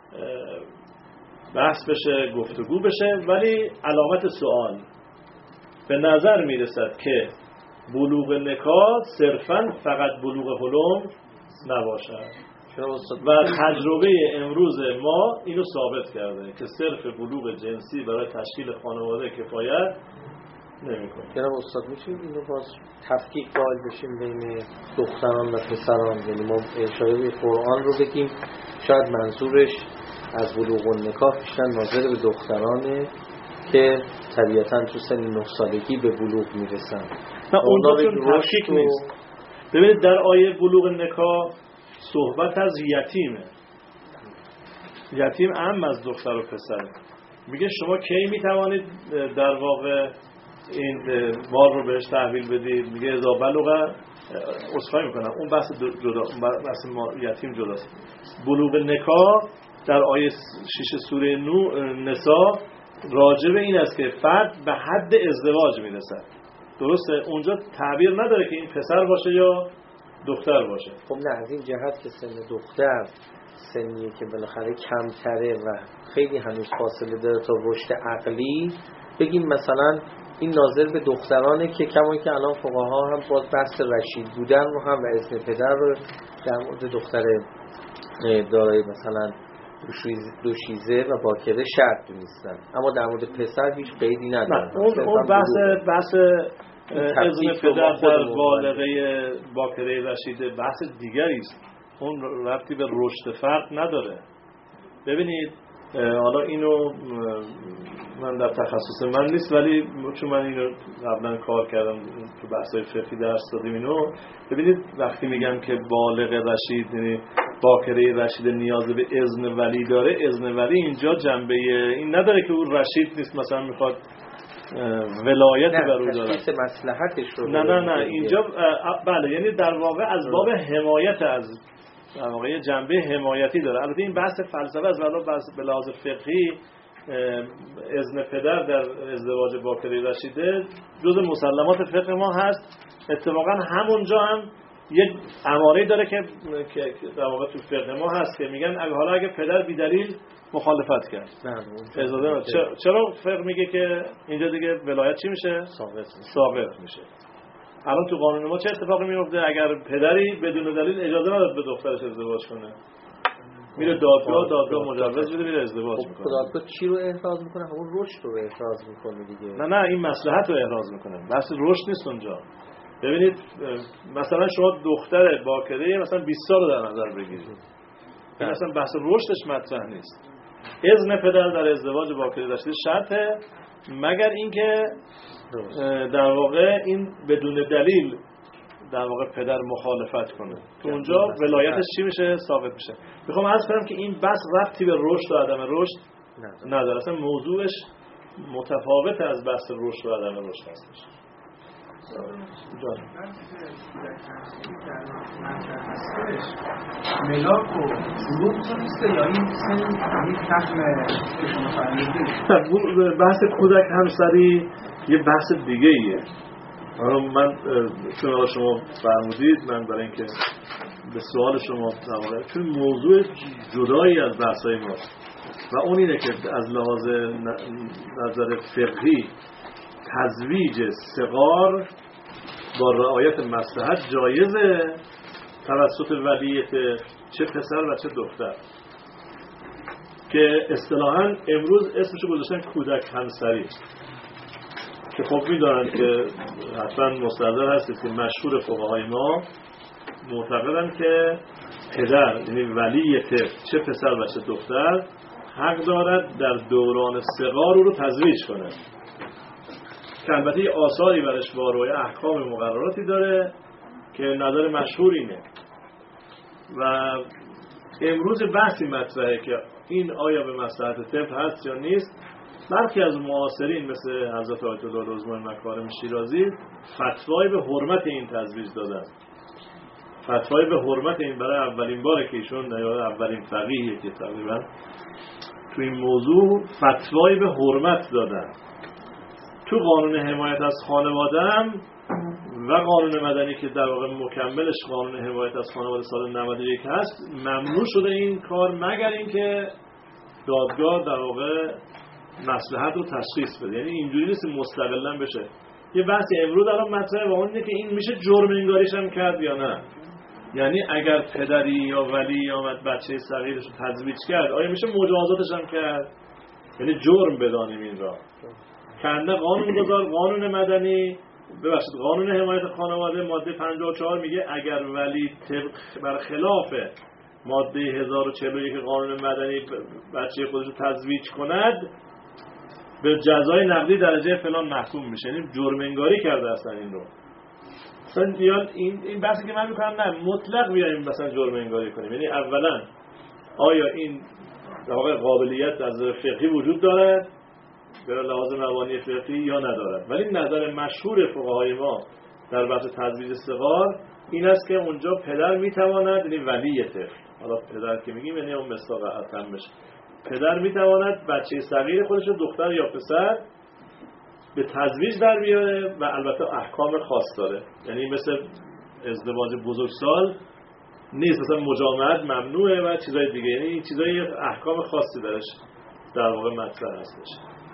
بحث بشه، گفتگو بشه، ولی علامت سوال به نظر میرسد که بلوغ نکاح صرفاً فقط بلوغ حلم نباشد و تجربه امروز ما اینو ثابت کرده که صرف بلوغ جنسی برای تشکیل خانواده کفایت نمی‌کنه.
جناب استاد میشه اینو باز تفکیک قائل بشیم بین دختران و پسران، یعنی ما اشاره به قرآن رو بگیم شاید منظورش از بلوغ النکاح بیشتر ناظر به دخترانه که طبیعتاً تو سن 9 سالگی به بلوغ میرسن.
نه اونجا چون تفکیک نیست. ببینید در آیه بلوغ نکاح صحبت از یتیمه، یتیم عام از دختر و پسر. میگه شما کی میتوانید در واقع این مال رو بهش تحویل بدید؟ میگه اذا بلغ، عذرخواهی میکنم اون بحث جدا، بحث یتیم جداست. بلوغ نکاح در آیه 6 سوره نساء راجع به این است که فرد به حد ازدواج میرسد. درسته؟ اونجا تعبیر نداره که این پسر باشه یا دختر باشه.
خب نه، از این جهت که سن دختر سنیه که بالاخره کمتره و خیلی هنوز فاصله داره تا رشد عقلی، بگیم مثلا این ناظر به دخترانه که کما که الان فقها هم باز بحث رشید بودن رو هم و اذن پدر رو در مورد دختر دارای مثلا دوشیزه و باکره شرط دونستن، اما در مورد پسر هیچ قیدی ندارن.
اون بحث اذن پدر در بالغه باکره رشیده بحث دیگری است، اون ربطی به رشد فرد نداره. ببینید حالا اینو من در تخصص من نیست، ولی چون من اینو قبلا کار کردم تو بحث‌های فقهی درس دادیم اینو. ببینید وقتی میگم که بالغ رشید یعنی باکره رشید نیاز به اذن ولی داره، اذن ولی اینجا جنبه این نداره که اون رشید نیست مثلا میخواد ولایت بر او داره،
تشخیص مصلحتش رو
نه اینجا بله، یعنی در واقع از باب حمایت، از در واقع جنبه حمایتی داره. البته این بحث فلسفه است، ولی به لحاظ فقهی اذن پدر در ازدواج باکره رشیده جز مسلمات فقه ما هست. اتفاقا همونجا هم یک اماره داره که در واقع تو فقه ما هست که میگن اگه پدر بی دلیل مخالفت کرد چرا فقه میگه که اینجا دیگه ولایت چی میشه؟ ثابت میشه. الان تو قانون ما چه اتفاقی میفته؟ اگر پدری بدون دلیل اجازه نداد به دخترش ازدواج کنه، میره دادگاه مجوز بده، میره ازدواج میکنه.
دادگاه چی رو احراز میکنه؟ همون رشد رو احراز میکنه دیگه.
نه این مصلحت رو احراز میکنه، بحث رشد نیست اونجا. ببینید مثلا شما دختر باکره مثلا 20 سال رو در نظر بگیرید، این اصلا بحث رشدش مطرح نیست. اذن پدر در ازدواج باکره داشته شرطه، مگر اینکه در واقع این بدون دلیل در واقع پدر مخالفت کنه، تو اونجا ولایتش چی میشه؟ ثابت میشه. میخوام عرض کنم که این بحث ربطی به رشد و عدم رشد نداره، اصلا موضوعش متفاوت از بحث رشد و عدم رشد هستش.
ملاک و بلوغ نیست یا این فهم که شما فرمودید؟
بحث کودک همسری یه بحث دیگه ایه. من چون شما فرمودید، من برای اینکه به سوال شما جواب، چون موضوع جدایی از بحث‌های ماست و اون اینه که از لحاظ نظر فقهی تزویج صغار با رعایت مصلحت جایزه توسط ولیت چه پسر و چه دختر، که اصطلاحاً امروز اسمشو گذاشتن کودک همسری، که خب می‌دونن که حتما مستحضر هستید که مشهور فقهای ما معتقدن که پدر یعنی ولیت چه پسر و چه دختر حق دارد در دوران صغار رو تزویج کنه، که البته آثاری برش واروی احکام مقرراتی داره که نظر مشهور اینه. و امروز بحثی مطرحه که این آیا به مصلحت طفل هست یا نیست. برخی از معاصرین مثل حضرت آیت الله رضوان مکارم شیرازی فتوای به حرمت این تزویج دادن، فتوای به حرمت این، برای اولین باره که ایشون اولین فقیهیه که تقریبا تو این موضوع فتوای به حرمت دادن. تو قانون حمایت از خانواده هم و قانون مدنی که در واقع مکملش قانون حمایت از خانواده سال 91 هست، ممنوع شده این کار مگر اینکه دادگاه در واقع مصلحت رو تشخیص بده. یعنی اینجوری نیست مستقلاً بشه. یه بحثی امروز الان مطرحه و اون اینه که این میشه جرم انگاریش هم کرد یا نه. یعنی اگر پدری یا ولی آمد بچه صغیرش رو تزویج کرد، آیا میشه مجازاتش هم کرد؟ یعنی جرم بدانیم این را. کنده قانون مدنی قانون حمایت خانواده ماده 54 میگه اگر ولی بر خلاف ماده 1041 قانون مدنی بچه خودش رو تزویج کند به جزای نقدی درجه فلان محکوم میشه. یعنی جرم انگاری کرده اصلا این رو. مثلا بیان این بحثی که من میکنم نه مطلق بیایم مثلا جرم انگاری کنیم. یعنی اولا آیا این در واقع قابلیت از فقهی وجود دارد به لحاظ مبانی فقهی یا ندارد. ولی نظر مشهور فقهای ما در بحث تزویج صغار این است که اونجا پدر میتواند، یعنی ولی طفل، حالا پدر که میگیم یعنی اون مصداق اتمش، پدر میتواند بچه صغیر خودش رو دختر یا پسر به تزویج در بیاره و البته احکام خاص داره. یعنی مثل ازدواج بزرگسال نیست، مثلا مجامعت ممنوعه و چیزای دیگه، یعنی چیزای احکام خاصی درش در واقع مطرح هستش.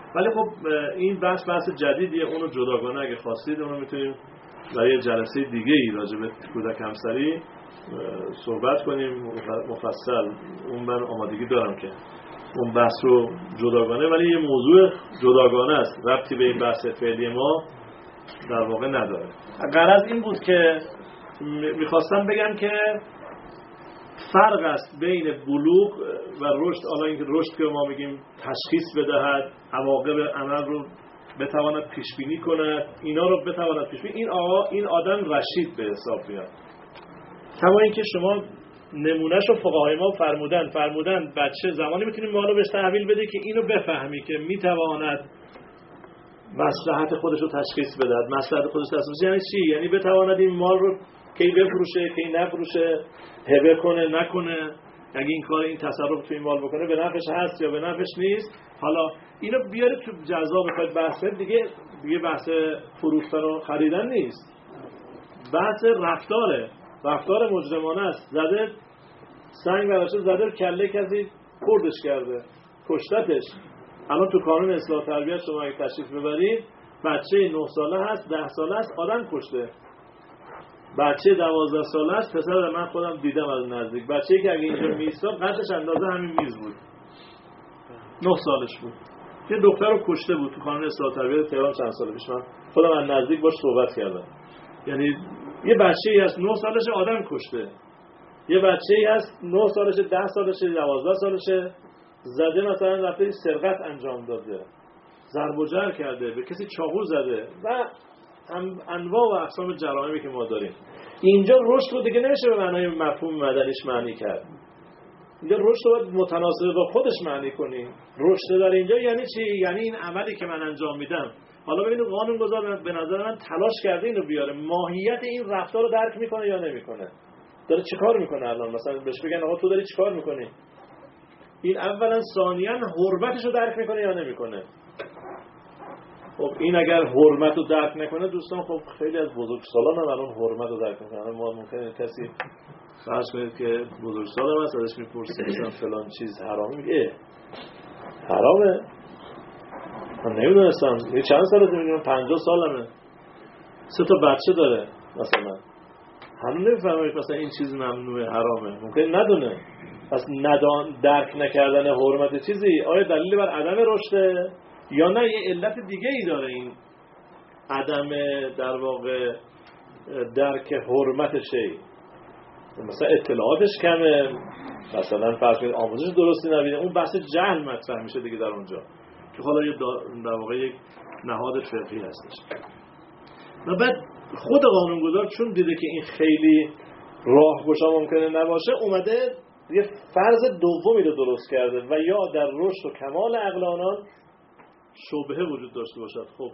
ولی خب این بحث جدیدیه، اونو جداگانه اگه خواستید اونو میتونیم برای جلسه دیگه ای راجع به کودک همسری صحبت کنیم مفصل. اون من آمادگی دارم که اون بحث رو جداگانه، ولی یه موضوع جداگانه است، ربطی به این بحث فعلی ما در واقع نداره. غرض این بود که میخواستم بگم که فرق است بین بلوغ و رشد. حالا این رشد که ما میگیم تشخیص بدهد، عواقب عمل رو بتواند پیش بینی کند، اینا رو بتواند پیش بینی، این آدم رشید به حساب میاد. کما اینکه شما نمونهشو فقهای ما فرمودن بچه زمانی میتونی مالو بهش تحویل بده که اینو بفهمی که میتواند مصلحت خودش رو تشخیص بده. مصلحت خودش تشخیص یعنی چی؟ یعنی بتواند این مال رو کی بفروشه کی نفروشه، هبه کنه نکنه، اگه این کار این تصرف تو این مال بکنه به نفعش هست یا به نفعش نیست. حالا اینو بیاره تو جزا بخواید بحث دیگه بحث فروختن و خریدن نیست، بحث رفتار مجرمانه است. زده سنگ براشه، زده کله کسی خوردش کرده، کشتتش. الان تو قانون اصلاح تربیت شما اگه تشریف ببرید، بچه 9 ساله هست 10 ساله است آدم کشته، بچه 12 ساله است، پسر من خودم دیدم از نزدیک، بچه‌ای که اگه اینجا میستاد قدش اندازه همین میز بود، 9 سالش بود، یه دختر رو کشته بود. تو قانون اصلاح تربیت تهران چند سال پیش من خودم از نزدیک باش صحبت کردم. یعنی یه بچه‌ای هست 9 سالشه آدم کشته، یه بچه‌ای هست 9 سالشه 10 سالشه 12 سالشه زده، مثلا رفته سرقت انجام داده، ضرب و جرح کرده، به کسی چاقو زده و انواع و اقسام جرائمی که ما داریم. اینجا رشد رو دیگه نمیشه به معنای مفهوم مدنیش معنی کرد. اینجا رشد رو باید متناسب با خودش معنی کنیم. رشد در اینجا یعنی چی؟ یعنی این عملی که من انجام میدم. حالا ببینید قانونگذار به نظر من تلاش کرده اینو بیاره، ماهیت این رفتار رو درک میکنه یا نمیکنه، داره چیکار میکنه. الان مثلا بهش بگن آقا تو داری چیکار میکنی، این اولا. ثانیاً حرمتش رو درک میکنه یا نمیکنه. خب این اگر حرمت رو درک نکنه دوستان، خب خیلی از بزرگسالان هم الان حرمت رو درک میکنن. ما ممکنه کسی فرض کنید که بزرگسال هم هست، ازش میپرسید مثلا فلان چیز حرامه، میگه حرامه، من نمیدونستم. یه چند سالته؟ میگم 50 سالمه، 3 تا بچه داره مثلا، همون نمیفهمه مثلا این چیز ممنوعه حرامه، ممکنه ندونه. پس درک نکردن حرمت چیزی آیا دلیل بر عدم رشده یا نه یه علت دیگه ای داره؟ این عدم در واقع درک حرمت شی، مثلا اطلاعاتش کمه، مثلا فرض کنید آموزش درستی نبینه، اون بحث جهل مطرح میشه دیگه در اونجا که حالا یه در واقع یک نهاد فقهی هستش. و بعد خود قانونگذار چون دیده که این خیلی راهگشا ممکنه نباشه، اومده یه فرض دومی رو درست کرده و یا در رشد و کمال عقل آنان شبهه وجود داشته باشد. خب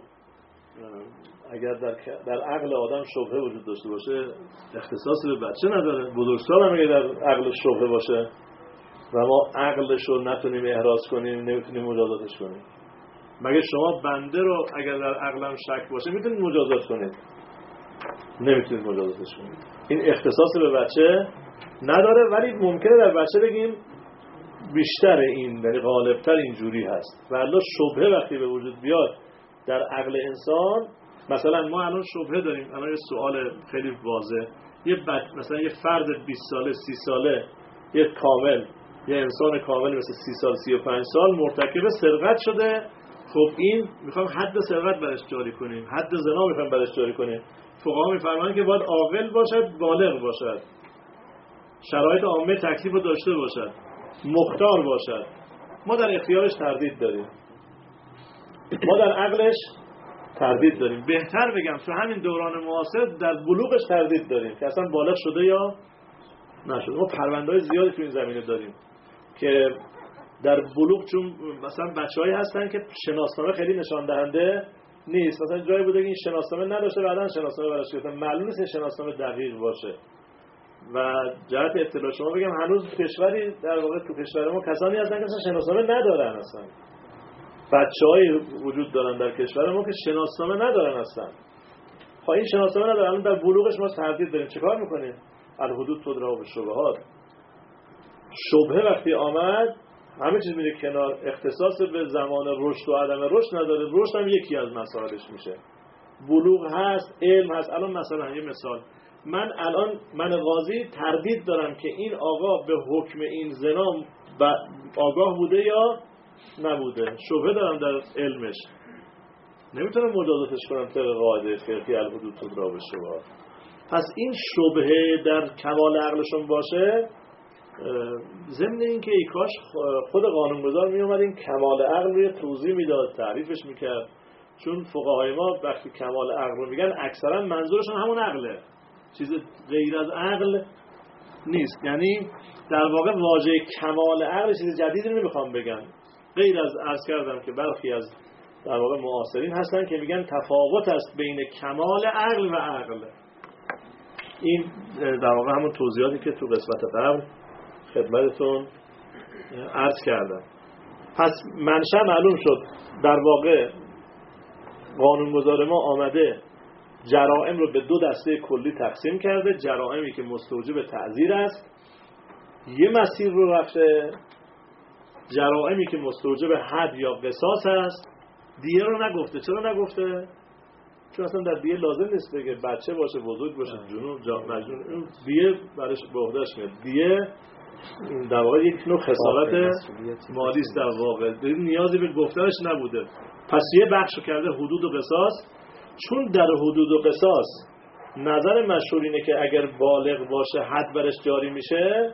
اگر در عقل آدم شبهه وجود داشته باشه اختصاصی به بچه نداره، بزرگسال هم اگر در عقل شبهه باشه و ما عقلش رو نتونیم احراز کنیم نمیتونیم مجازاتش کنیم. مگه شما بنده رو اگر در عقلم شک باشه میتونید مجازات کنید؟ نمیتونید مجازاتش کنید. این اختصاصی به بچه نداره، ولی ممکنه در بچه بگیم بیشتر این، یعنی غالبتر اینجوری هست. ولی شبهه وقتی به وجود بیاد در عقل انسان، مثلا ما الان شبهه داریم، الان یه سوال خیلی واضح، مثلا یه فرد 20 ساله 30 ساله، یه کامل، یه انسان کامل مثل 30 سال 35 سال مرتکب سرقت شده. خب این میخوام حد سرقت برش جاری کنیم، حد زنا میخوام برش جاری کنیم. فقها میفرمایند که باید عاقل باشد، بالغ باشد، شرایط عامه تکلیف رو داشته باشد، مختار باشد. ما در اختیارش تردید داریم، ما در عقلش تردید داریم. بهتر بگم تو همین دوران معاصر در بلوغش تردید داریم که اصلا بالغ شده یا نشده. ما پرونده‌های زیادی تو این زمینه داریم که در بلوغ، چون مثلا بچه‌هایی هستن که شناسنامه خیلی نشان دهنده نیست، مثلا جایی بوده که این شناسنامه نداشته بعداً شناسنامه براش گرفتن، معلوم نیست شناسنامه دقیق باشه. و جهت اطلاع شما بگم هنوز کشوری در واقع تو کشور ما کسانی هستن که شناسنامه ندارن، اصلا بچه‌های وجود دارن در کشور ما که شناسنامه ندارن اصلا. خب این شناسنامه ندارن، الان در بلوغش ما تردید داریم، چیکار می‌کنیم؟ الحدود تدرا بالشبهات. شبهه وقتی آمد همه چیز میره کنار، اختصاص به زمان رشد و عدم رشد نداره. رشد هم یکی از مسائلش میشه. بلوغ هست، علم هست. الان مثلا یه مثال، من قاضی تردید دارم که این آقا به حکم این زنا آگاه بوده یا نبوده، شبهه دارم در علمش، نمیتونم مجازاتش کنم طبق قاعده فقهی الحدود تدرا بالشبهات. پس این شبهه در کمال عقلشون باشه، ضمن این که ای کاش خود قانونگذار می اومد این کمال عقل رو توضیح میداد، تعریفش میکرد. چون فقهای ما وقتی کمال عقل رو میگن اکثرا منظورشون همون عقله، چیز غیر از عقل نیست. یعنی در واقع واژه کمال عقل چیز جدیدی نمیخوام بگم، غیر از عرض کردم که برخی از در واقع معاصرین هستن که میگن تفاوت است بین کمال عقل و عقل. این در واقع همون توضیحاتی که تو قسمت قبل خدمتتون عرض کردم. پس منشأ معلوم شد. در واقع قانونگذار ما آمده جرائم رو به دو دسته کلی تقسیم کرده. جرائمی که مستوجب تعزیر است، یه مسیر رو رفته. جرائمی که مستوجب حد یا قصاص است، دیه رو نگفته. چرا نگفته؟ چون اصلا در دیه لازم نیست بگه بچه باشه، بزرگ باشه، جنون، مجنون. اون دیه برش به عهده‌اش میاد. دیه در واقع یک نوع خسارت مالی است. در واقع نیازی به گفتنش نبوده. پس یه بخشو کرده حدود و قصاص. چون در حدود و قصاص نظر مشهور اینه که اگر بالغ باشه حد برش جاری میشه،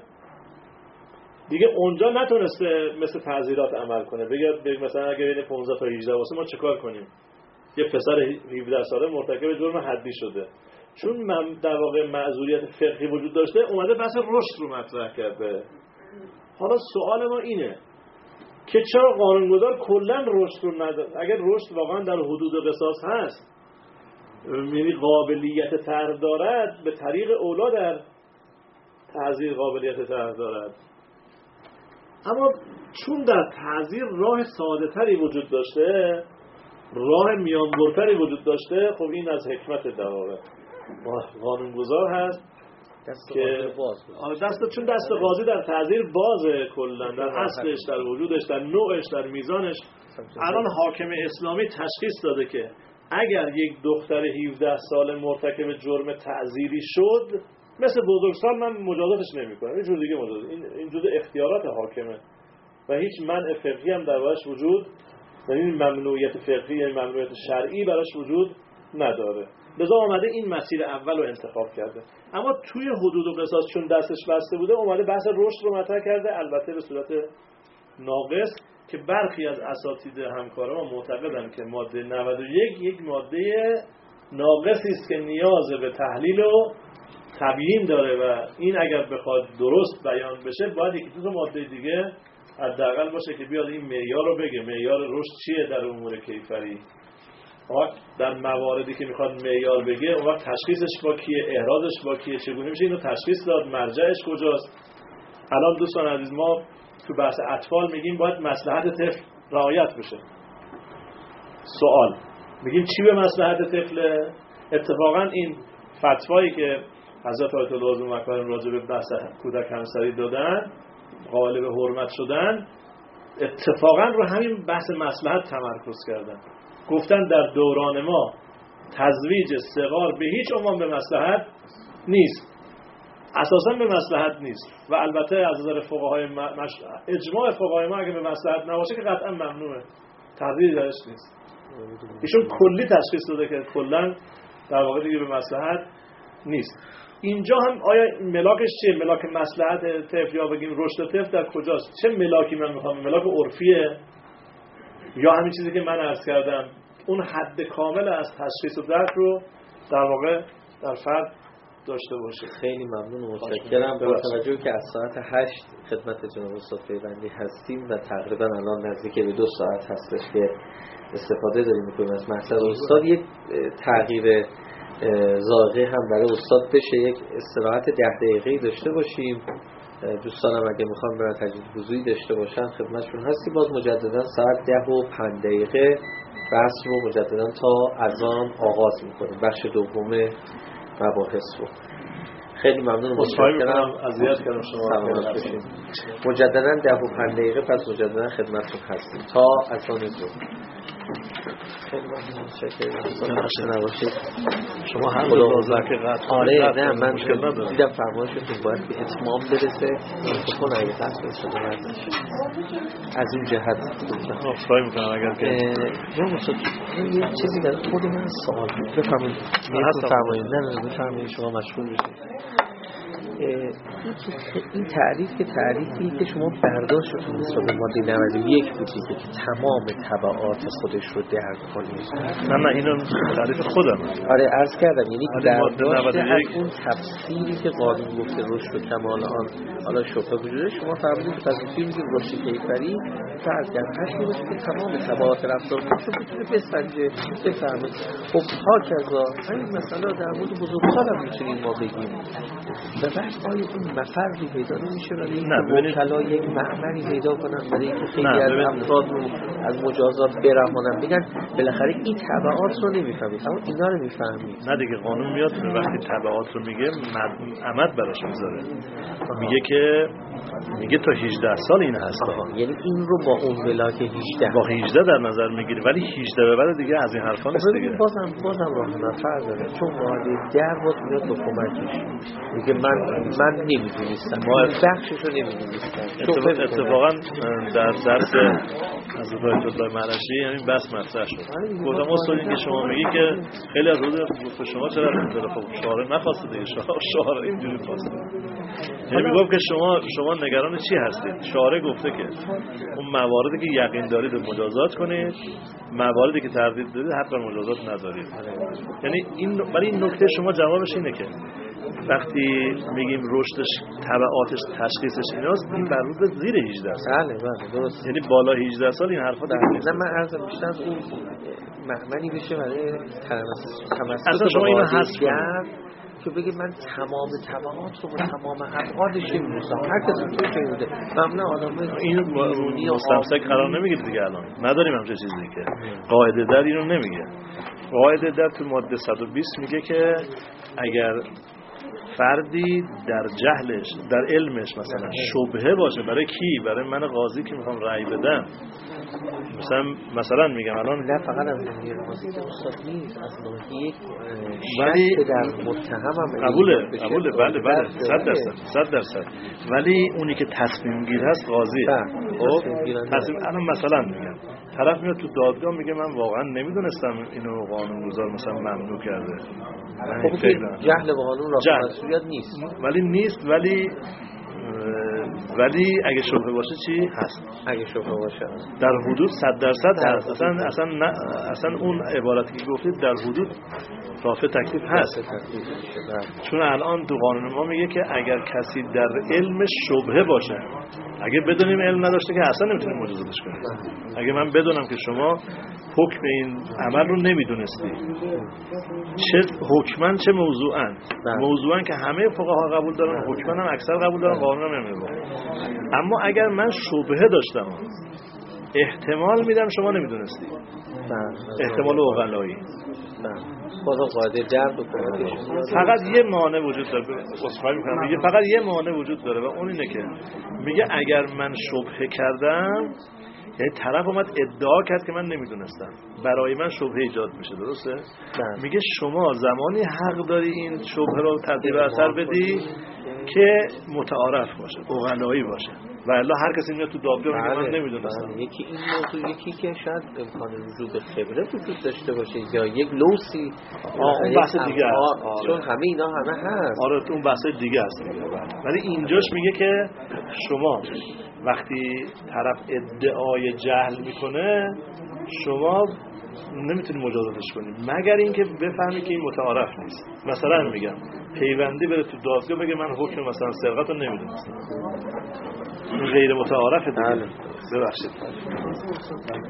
دیگه اونجا نتونسته مثل تعزیرات عمل کنه. بگه مثلا اگر بین 15 تا 18 باشه ما چیکار کنیم؟ یه پسر 17 ساله مرتکب جرم حدی شده. چون در واقع معذوریت فقهی وجود داشته، اومده بحث رشد رو مطرح کرده. حالا سوال ما اینه که چرا قانونگذار کلا رشد رو نداره؟ اگر رشد واقعا در حدود قصاص هست، یعنی قابلیت طرح دارد، به طریق اولا در تعزیر قابلیت طرح دارد. اما چون در تعزیر راه ساده تری وجود داشته، راه میانبرتری وجود داشته، خب این از حکمت در واقع قانونگذار هست که چون دست قاضی در تعزیر بازه، کلا در اصلش، در وجودش، در نوعش، در میزانش. الان حاکم اسلامی تشخیص داده که اگر یک دختر 17 ساله مرتکب جرم تعزیری شد، مثل بزرگسال من مجازاتش نمی‌کنم، یه جور دیگه مجازات. این جزء اختیارات حاکمه و هیچ منع فقهی هم دربارش وجود، یعنی ممنوعیت فقهی یا ممنوعیت شرعی براش وجود نداره. لذا آمده این مسیر اول رو انتخاب کرده. اما توی حدود و قصاص چون دستش بسته بوده، اومده بحث رشد رو مطرح کرده، البته به صورت ناقص، که برخی از اساتید همکار ما معتقدن که ماده 91 یک ماده ناقصی است که نیاز به تحلیل و تبیین داره و این اگر بخواد درست بیان بشه باید یکی دو تا ماده دیگه حداقل باشه که بیاد این معیار رو بگه. معیار رشد چیه در امور کیفری؟ وقت در مواردی که میخواد معیار بگه، اون وقت تشخیصش با کیه، احرازش با کیه، چگونه میشه اینو تشخیص داد، مرجعش کجاست؟ الان دوستان عزیز، ما تو بحث اطفال میگیم باید مصلحت طفل رعایت بشه. سوال میگیم چی به مصلحت طفله؟ اتفاقا این فتوایی که حضرت آیت الله مکارم راجع به بحث کودک همسری دادن، قائل به حرمت شدن، اتفاقا رو همین بحث مصلحت تمرکز کردن. گفتن در دوران ما تزویج صغار به هیچ عنوان به مصلحت نیست، اساسا به مصلحت نیست و البته از نظر فقهای اجماع فقهای ما اگه به مصلحت نباشه که قطعا ممنوعه، تردیدی درش نیست. ایشون کلی تشخیص داده که کلا در واقع دیگه به مصلحت نیست. اینجا هم آیا ملاکش چیه؟ ملاک مصلحت طفل یا بگیم رشد طفل در کجاست؟ چه ملاکی من میخوام؟ ملاک عرفیه یا همین چیزی که من عرض کردم اون حد کامل از تشخیص و درک رو در واقع در فرد داشته باشه؟
خیلی ممنون و متشکرم. با توجه که از ساعت 8 خدمت جناب استاد پیوندی هستیم و تقریبا الان نزدیک به 2 ساعت هستش که استفاده داریم میکنیم از مطلب استاد، یک تغییر ذائقه هم برای استاد بشه، یک استراحت 10 دقیقه‌ای داشته باشیم. دوستانم اگه میخوام برای تجدید وضوئی داشته باشن خدمتشون هستی. باز مجددا ساعت 10:05 بحث رو مجددا تا اذان آغاز میکنیم، بخش دوم مباحث رو. خیلی ممنون.
متشکرم. اذیت کردم شما.
مجددا 10 دقیقه پس مجددا خدمتتون هستیم تا اذان ظهر. خیلی ممنون. متشکرم.
شما هر روزه که قطع.
آره نه من دیدم فرمایشتون باید به اتمام برسه. میخوام اگه قطع بشه از این جهت
خواهی میکنم اگر که
یه چیزی در خود من سوال بود. بفرمایید. نه بفرمایید شما مشغول بشید. این تعریفی که شما برداشتتون نسبت به ماده 91 بودی که تمام تبعات خودش رو درک کنید.
نه اینو تعریف خودم.
آره عرض کردم یعنی برداشت از اون تفسیری که قانون گفته رشد و کمال آن حالا شبهه وجوده شما فرمودید که تصویر میگیم رشد کیفری فرض کردن باشه که تمام تبعات رفتار رو بتونه بسنجه بفهمه. خب هاکذا همین مثلا در مورد بزرگسال هم میتونیم ما بگیم و بعد آیا این مفردی پیدا نمیشه برای اینکه مبتلا یک معمری پیدا کنن برای اینکه خیلی از افراد رو از مجازات برهانن بگن بالاخره این تبعات رو نمیفهمید اما اینا رو میفهمید.
نه دیگه قانون میاد وقتی تبعات رو میگه عمد براش میذاره میگه تا 18 سال این هست.
یعنی این رو با اون ملاک
18 در نظر میگیری ولی 18 به بعد دیگه از این حرفا نیست دیگه.
بازم راه نفر داره چون ماده در بود میاد به کمکش میگه من نمیدونستم بخشش رو نمیدونستم.
اتفاقا در درس از آیت الله معرشی همین بحث مطرح شد. گفتم اصلا این که شما میگی که خیلی از حدود گفت شما چرا میذاره خب شارع نخواسته دیگه شارع اینجوری خواسته. یعنی میگم که شما نگران چی هستید؟ شارع گفته که اون مواردی که یقین دارید مجازات کنید، مواردی که تردید دارید حق مجازات ندارید. یعنی این نکته شما جوابش اینه که وقتی میگیم رشدش تبعاتش تشخیصش ایناست این بر روز زیر 18 سال.
بله درست.
یعنی بالا 18 سال این حرفا دیگه نیست.
نه من عرض بیشتر از اون معنی بشه برای
اصلا شما اینو حذف کنید
که بگید من تمام تبعات رو با تمام ابعادش می‌دونم. هر کسی توش بوده. ممنون آدمای
اینو رونی و مستمسک قرار نمیگیره دیگه الان. نداریم همچین چیزی که قاعده در اینو نمیگه. قاعده در تو ماده 120 میگه که اگر فردی در جهلش در علمش مثلا شبهه باشه برای کی؟ برای من قاضی که میخوام رأی بدم مثلا میگم الان
نه فقط از ناحیه قاضی استاد نیست از ناحیه
ولی
در متهم
قبوله بله 100% ولی اونی که تصمیم گیر هست قاضی. خب تصمیم الان مثلا میگم طرف میاد تو دادگاه میگه من واقعا نمیدونستم اینو قانونگذار مثلا ممنوع کرده.
خب جهل به قانون راه مسئولیت نیست
ولی اگه شبهه باشه چی هست؟
اگه شبهه باشه
در حدود 100% هست. اصلا اون عبارتی که گفتید در حدود رافع تکلیف هست. چون الان تو قانون ما میگه که اگر کسی در علم شبهه باشه، اگه بدونیم علم نداشته که اصلا نمیتونیم مجازاتش کنیم. اگه من بدونم که شما حکم این عمل رو نمیدونستی، چه حکمن چه موضوعن که همه فقها قبول دارن، حکمن هم اکثر قبول دارن، قانون هم نمیدونن. اما اگر من شبهه داشتم احتمال میدم شما نمیدونستی، احتمال عقلایی
بازم قاعده درد و
فقط یه مانع وجود داره. فقط یه مانع وجود داره و اون اینه که میگه اگر من شبهه کردم، یعنی طرف اومد ادعا کرد که من نمیدونستم، برای من شبهه ایجاد میشه، درسته؟ میگه شما زمانی حق داری این شبهه رو تبدیل به اثر بدی که متعارف باشه، عقلایی باشه، و الا هر کسی میاد تو دادگاه میگه من نمیدونستم.
یکی این موضوع، یکی که شاید امکان وجود خبره وجود داشته باشه یا یک لوسی
اون بحث دیگه است.
چون همه اینا همه هست.
آره اون بحث دیگه است دیگه. ولی اینجاش میگه که شما وقتی طرف ادعای جهل میکنه شما نمیتونی مجازاتش کنی مگر اینکه بفهمی که این متعارف نیست. مثلا میگم پیوندی بره تو دادگاه بگه من حکم مثلا سرقت رو نمیدونستم، این غیر متعارفه دیگه. ببخشید.